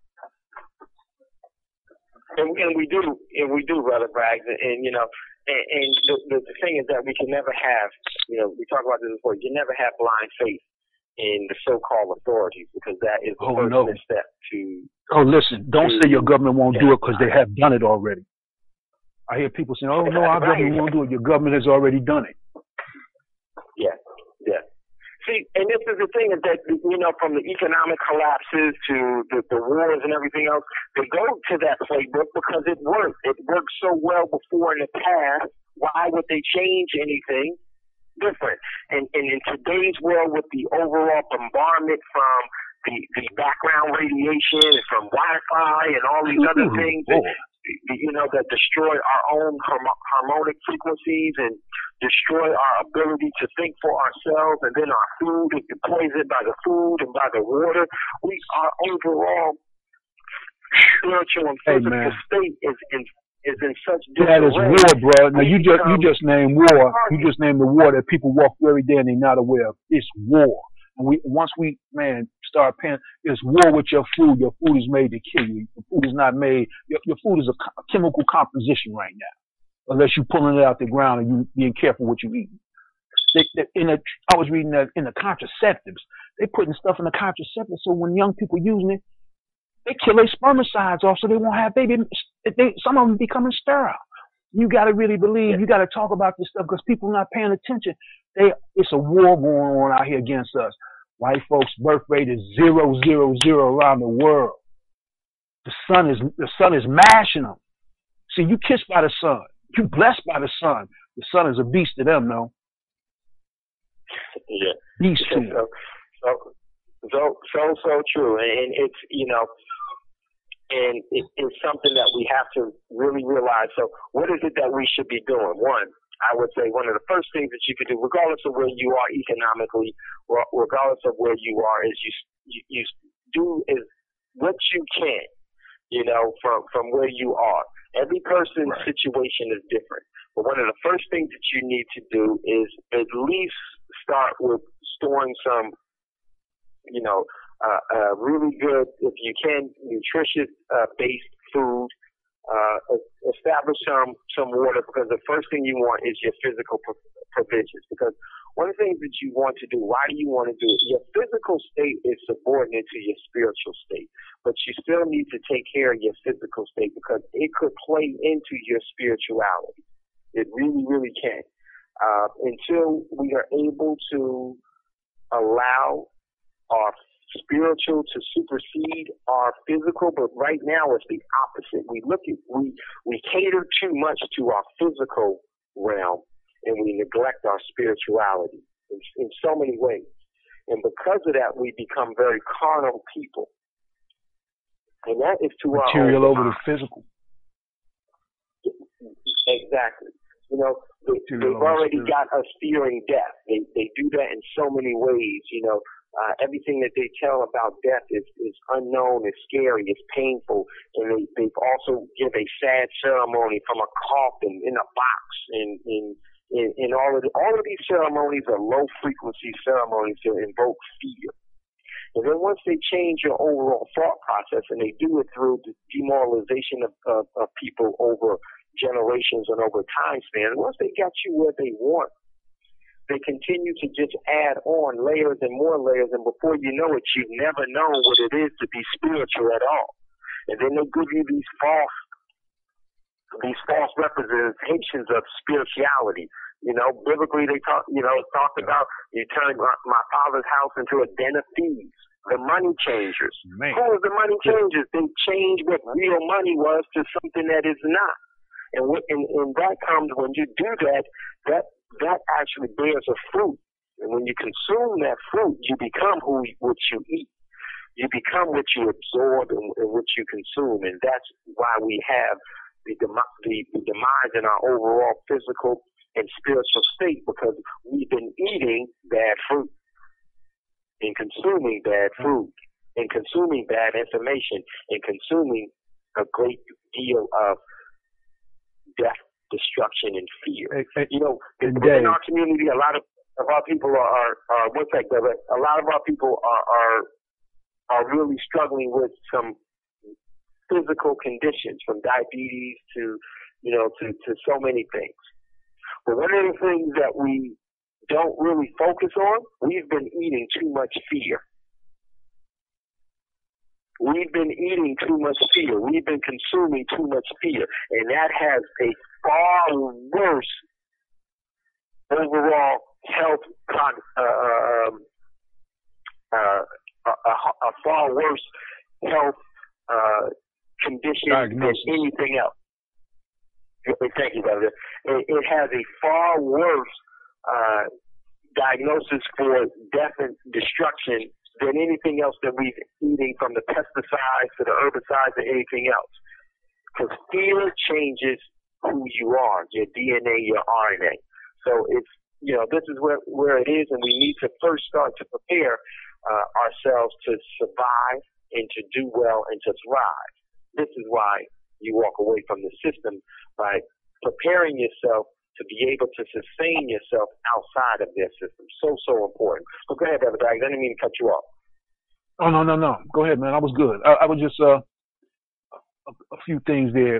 C: And we do, Brother Braggs, and the thing is that we can never have, we talked about this before, you can never have blind faith in the so-called authorities, because that is the first step to. Oh, listen, don't say your government won't do it, because they have done it already. I hear people saying, "Oh no, our government won't do it." Your government has already done it. Yeah. See, and this is the thing, is that from the economic collapses to the wars and everything else, they go to that playbook because it worked. It worked so well before in the past. Why would they change anything different? And in today's world, with the overall bombardment from the background radiation and from Wi-Fi and all these other things, that destroy our own harmonic frequencies and destroy our ability to think for ourselves, and then our food is poisoned by the food and by the water. Our overall spiritual and physical state is in such disarray.
J: That is war, bro. Now you just named war. You just named the war that people walk through every day and they're not aware of. It's war. And once we start paying, it's war with your food. Your food is made to kill you. Your food is not made. Your food is a chemical composition right now, unless you're pulling it out the ground and you being careful what you eat. I was reading that in the contraceptives, they putting stuff in the contraceptives so when young people using it, they kill their spermicides off so they won't have baby. Some of them becoming sterile. You got to really believe. You got to talk about this stuff because people are not paying attention. It's a war going on out here against us. White folks' birth rate is 000 around the world. The sun is mashing them. See, you kissed by the sun. You blessed by the sun. The sun is a beast to them, though.
C: Yeah.
J: Beast to them.
C: So true. And it's, and it's something that we have to really realize. So what is it that we should be doing? One, I would say one of the first things that you could do, regardless of where you are economically, regardless of where you are, is you do is what you can, from where you are. Every person's situation is different. But one of the first things that you need to do is at least start with storing some, really good, if you can, nutritious based food. Establish some water, because the first thing you want is your physical provisions. Because one of the things that you want to do, why do you want to do it? Your physical state is subordinate to your spiritual state, but you still need to take care of your physical state because it could play into your spirituality. It really, really can. Until we are able to allow our spiritual to supersede our physical, but right now it's the opposite. We cater too much to our physical realm and we neglect our spirituality in so many ways. And because of that, we become very carnal people. And that is to our
J: material over the physical.
C: Exactly. They've already got us fearing death. They do that in so many ways, everything that they tell about death is unknown, is scary, is painful, and they've also give a sad ceremony from a coffin in a box, and all of these ceremonies are low frequency ceremonies to invoke fear. And then once they change your overall thought process, and they do it through the demoralization of people over generations and over time span, once they got you where they want, they continue to just add on layers and more layers, and before you know it, you've never known what it is to be spiritual at all. And then they give you these false representations of spirituality. Biblically they talk about you turn my father's house into a den of thieves. The money changers. Who are the money changers? They change what real money was to something that is not. And that comes when you do that actually bears a fruit. And when you consume that fruit, you become what you eat. You become what you absorb and what you consume. And that's why we have the demise in our overall physical and spiritual state, because we've been eating bad fruit and consuming bad food and consuming bad information and consuming a great deal of death, destruction, and fear. Within our community, a lot of our people are a lot of our people are really struggling with some physical conditions, from diabetes to so many things. But one of the things that we don't really focus on, we've been eating too much fear. We've been eating too much fear. We've been consuming too much fear. And that has a far worse overall health, a far worse health condition than anything else. Thank you, brother. It has a far worse diagnosis for death and destruction than anything else that we've eating, from the pesticides to the herbicides and anything else. Because fear changes who you are, your DNA, your RNA. So it's, this is where it is, and we need to first start to prepare ourselves to survive and to do well and to thrive. This is why you walk away from the system, by preparing yourself to be able to sustain yourself outside of their system. So important. So go ahead, Brother Braggs. I didn't mean to cut you off.
J: Oh, no. Go ahead, man. I was good. I was just a few things there.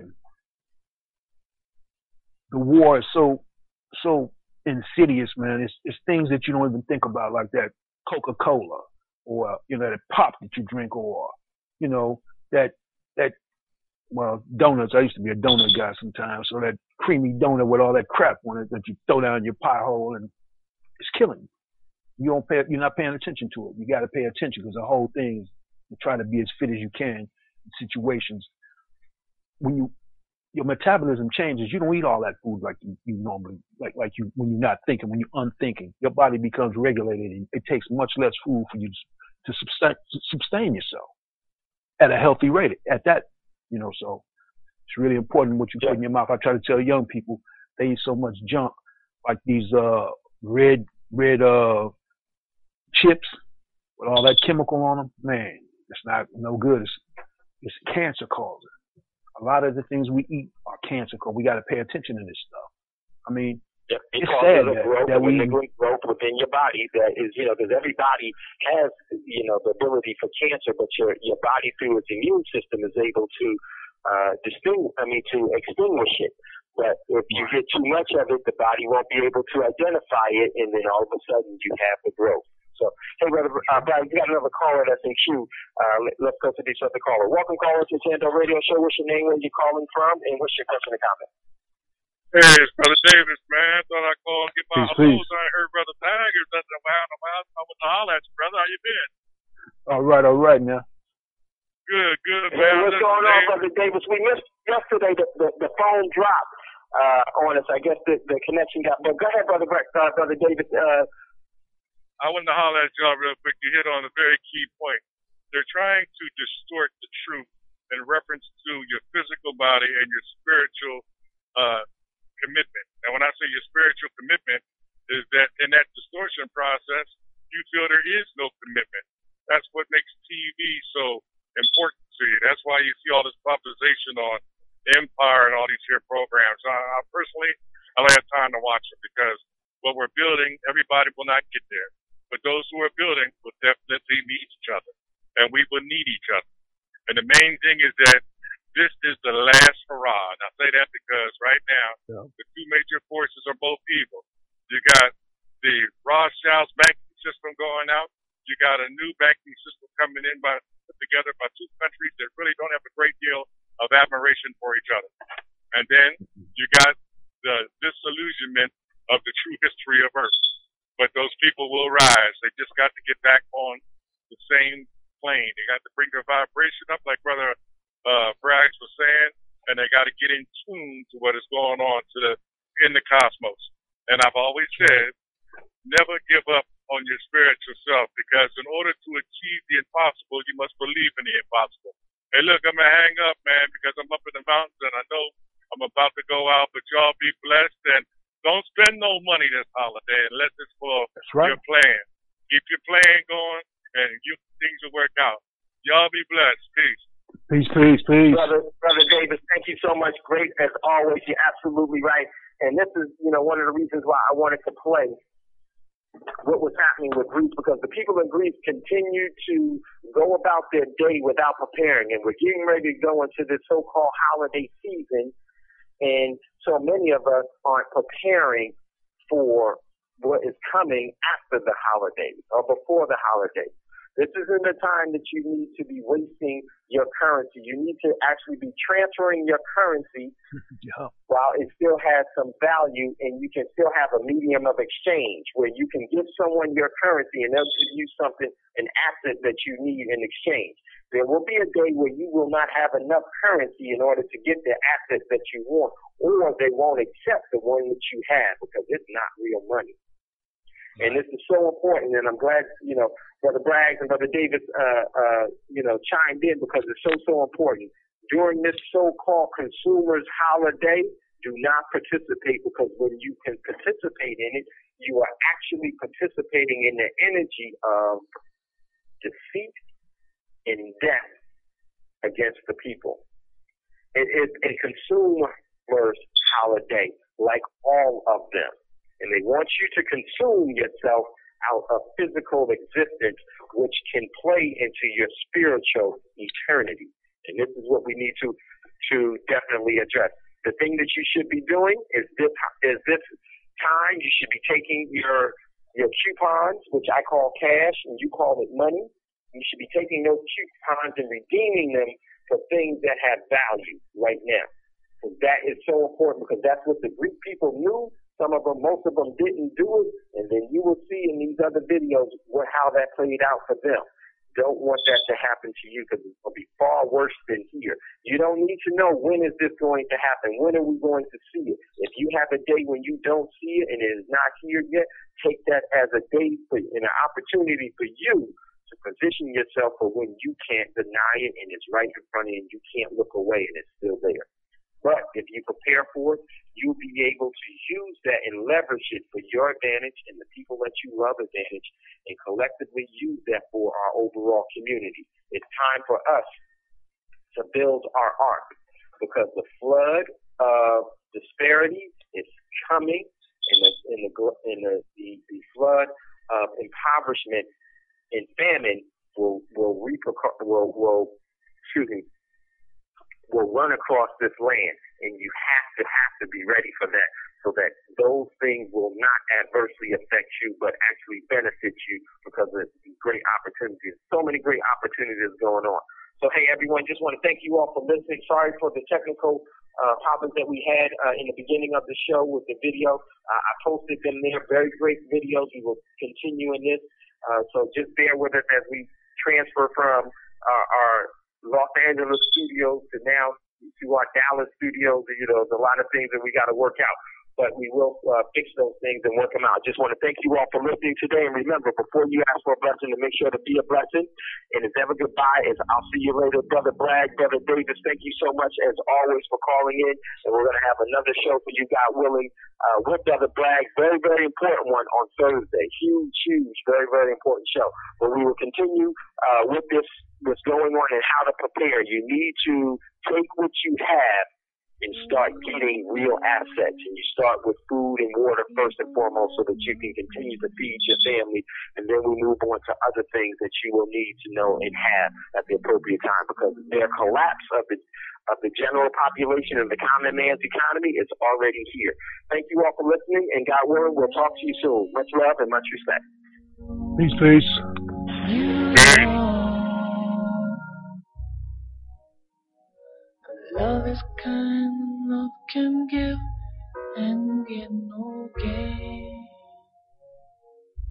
J: The war is so insidious, man. It's things that you don't even think about, like that Coca-Cola, or that pop that you drink, or that donuts. I used to be a donut guy sometimes. So that creamy donut with all that crap on it that you throw down your pie hole, and it's killing you. You're not paying attention to it. You got to pay attention, because the whole thing is to try to be as fit as you can in situations. When your metabolism changes, you don't eat all that food like you normally, like you, when you're not thinking, when you're unthinking, your body becomes regulated, and it takes much less food for you to sustain yourself at a healthy rate. At that, so it's really important what you put in your mouth. I try to tell young people, they eat so much junk, like these red chips with all that chemical on them. Man, it's no good. It's cancer causing. A lot of the things we eat are cancer causing. We got to pay attention to this stuff. I mean, it's sad that we
C: growth within your body that is, because everybody has, the ability for cancer, but your body through its immune system is able to extinguish it. But if you get too much of it, the body won't be able to identify it, and then all of a sudden you have the growth. So, hey, Brother Brian, you got another caller that's in queue. Let's go to this other caller. Welcome, caller, to Tando Radio Show. What's your name, where you calling from, and what's your question or comment?
K: Hey, it's Brother Davis, man. Thought I'd call and get my hellos. I heard Brother Taggers at the wild. I want to holler at you, brother. How you been?
J: All right, now.
K: Good, man.
C: Hey, what's going on, Brother Davis? We missed yesterday. The phone dropped on us. I guess the connection got. But go ahead, Brother Davis.
K: I wanted to holler at y'all real quick. You hit on a very key point. They're trying to distort the truth in reference to your physical body and your spiritual commitment. And when I say your spiritual commitment, is that in that distortion process, you feel there is no commitment. That's what makes TV so important to you. That's why you see all this popularization on Empire and all these here programs. I personally, I don't have time to watch it, because what we're building, everybody will not get there. But those who are building will definitely need each other, and we will need each other. And the main thing is that this is the last hurrah. And I say that because right now, the two major forces are both evil. You got the Rothschild's banking system going out. You got a new banking system coming in put together by two countries that really don't have a great deal of admiration for each other. And then you got the disillusionment of the true history of Earth. But those people will rise. They just got to get back on the same plane. They got to bring their vibration up, like Brother Braggs was saying, and they got to get in tune to what is going on in the cosmos. And I've always said, never give up on your spiritual self, because in order to achieve the impossible, you must believe in the impossible. Hey, look, I'm going to hang up, man, because I'm up in the mountains, and I know I'm about to go out, but y'all be blessed, and don't spend no money this holiday unless it's for your plan. Keep your plan going, and things will work out. Y'all be blessed. Peace.
J: Peace.
C: Brother Davis, thank you so much. Great as always. You're absolutely right. And this is, one of the reasons why I wanted to play what was happening with Greece, because the people in Greece continue to go about their day without preparing. And we're getting ready to go into this so-called holiday season. And so many of us aren't preparing for what is coming after the holidays or before the holidays. This isn't the time that you need to be wasting your currency. You need to actually be transferring your currency while it still has some value, and you can still have a medium of exchange where you can give someone your currency and they'll give you something, an asset that you need in exchange. There will be a day where you will not have enough currency in order to get the asset that you want, or they won't accept the one that you have because it's not real money. And this is so important, and I'm glad, Brother Braggs and Brother Davis, chimed in, because it's so important. during this so-called consumers holiday, do not participate, because when you can participate in it, you are actually participating in the energy of defeat and death against the people. It is a consumer's holiday, like all of them. And they want you to consume yourself out of physical existence, which can play into your spiritual eternity. And this is what we need to definitely address. The thing that you should be doing is this time you should be taking your coupons, which I call cash and you call it money. You should be taking those coupons and redeeming them for things that have value right now. And that is so important, because that's what the Greek people knew. Most of them didn't do it, and then you will see in these other videos how that played out for them. Don't want that to happen to you, because it will be far worse than here. You don't need to know, when is this going to happen? When are we going to see it? If you have a day when you don't see it and it is not here yet, take that as a day and an opportunity for you to position yourself for when you can't deny it and it's right in front of you and you can't look away and it's still there. But if you prepare for it, you'll be able to use that and leverage it for your advantage and the people that you love advantage, and collectively use that for our overall community. It's time for us to build our ark, because the flood of disparity is coming, and the flood of impoverishment and famine will run across this land, and you have to be ready for that, so that those things will not adversely affect you, but actually benefit you, because of the great opportunities. So many great opportunities going on. So hey, everyone, just want to thank you all for listening. Sorry for the technical problems that we had in the beginning of the show with the video. I posted them there. Very great videos. We will continue in this. So just bear with us as we transfer from our Los Angeles studios to our Dallas studios. You know, there's a lot of things that we got to work out, but we will fix those things and work them out. Just want to thank you all for listening today. And remember, before you ask for a blessing, to make sure to be a blessing. And it's ever goodbye. I'll see you later, Brother Bragg, Brother Davis. Thank you so much, as always, for calling in. And we're going to have another show for you, God willing, with Brother Bragg. Very, very important one on Thursday. Huge, very, very important show. But we will continue with what's going on and how to prepare. You need to take what you have and start getting real assets. And you start with food and water first and foremost, so that you can continue to feed your family. And then we move on to other things that you will need to know and have at the appropriate time, because their collapse of the general population and the common man's economy is already here. Thank you all for listening, and God willing, we'll talk to you soon. Much love and much respect.
J: Peace.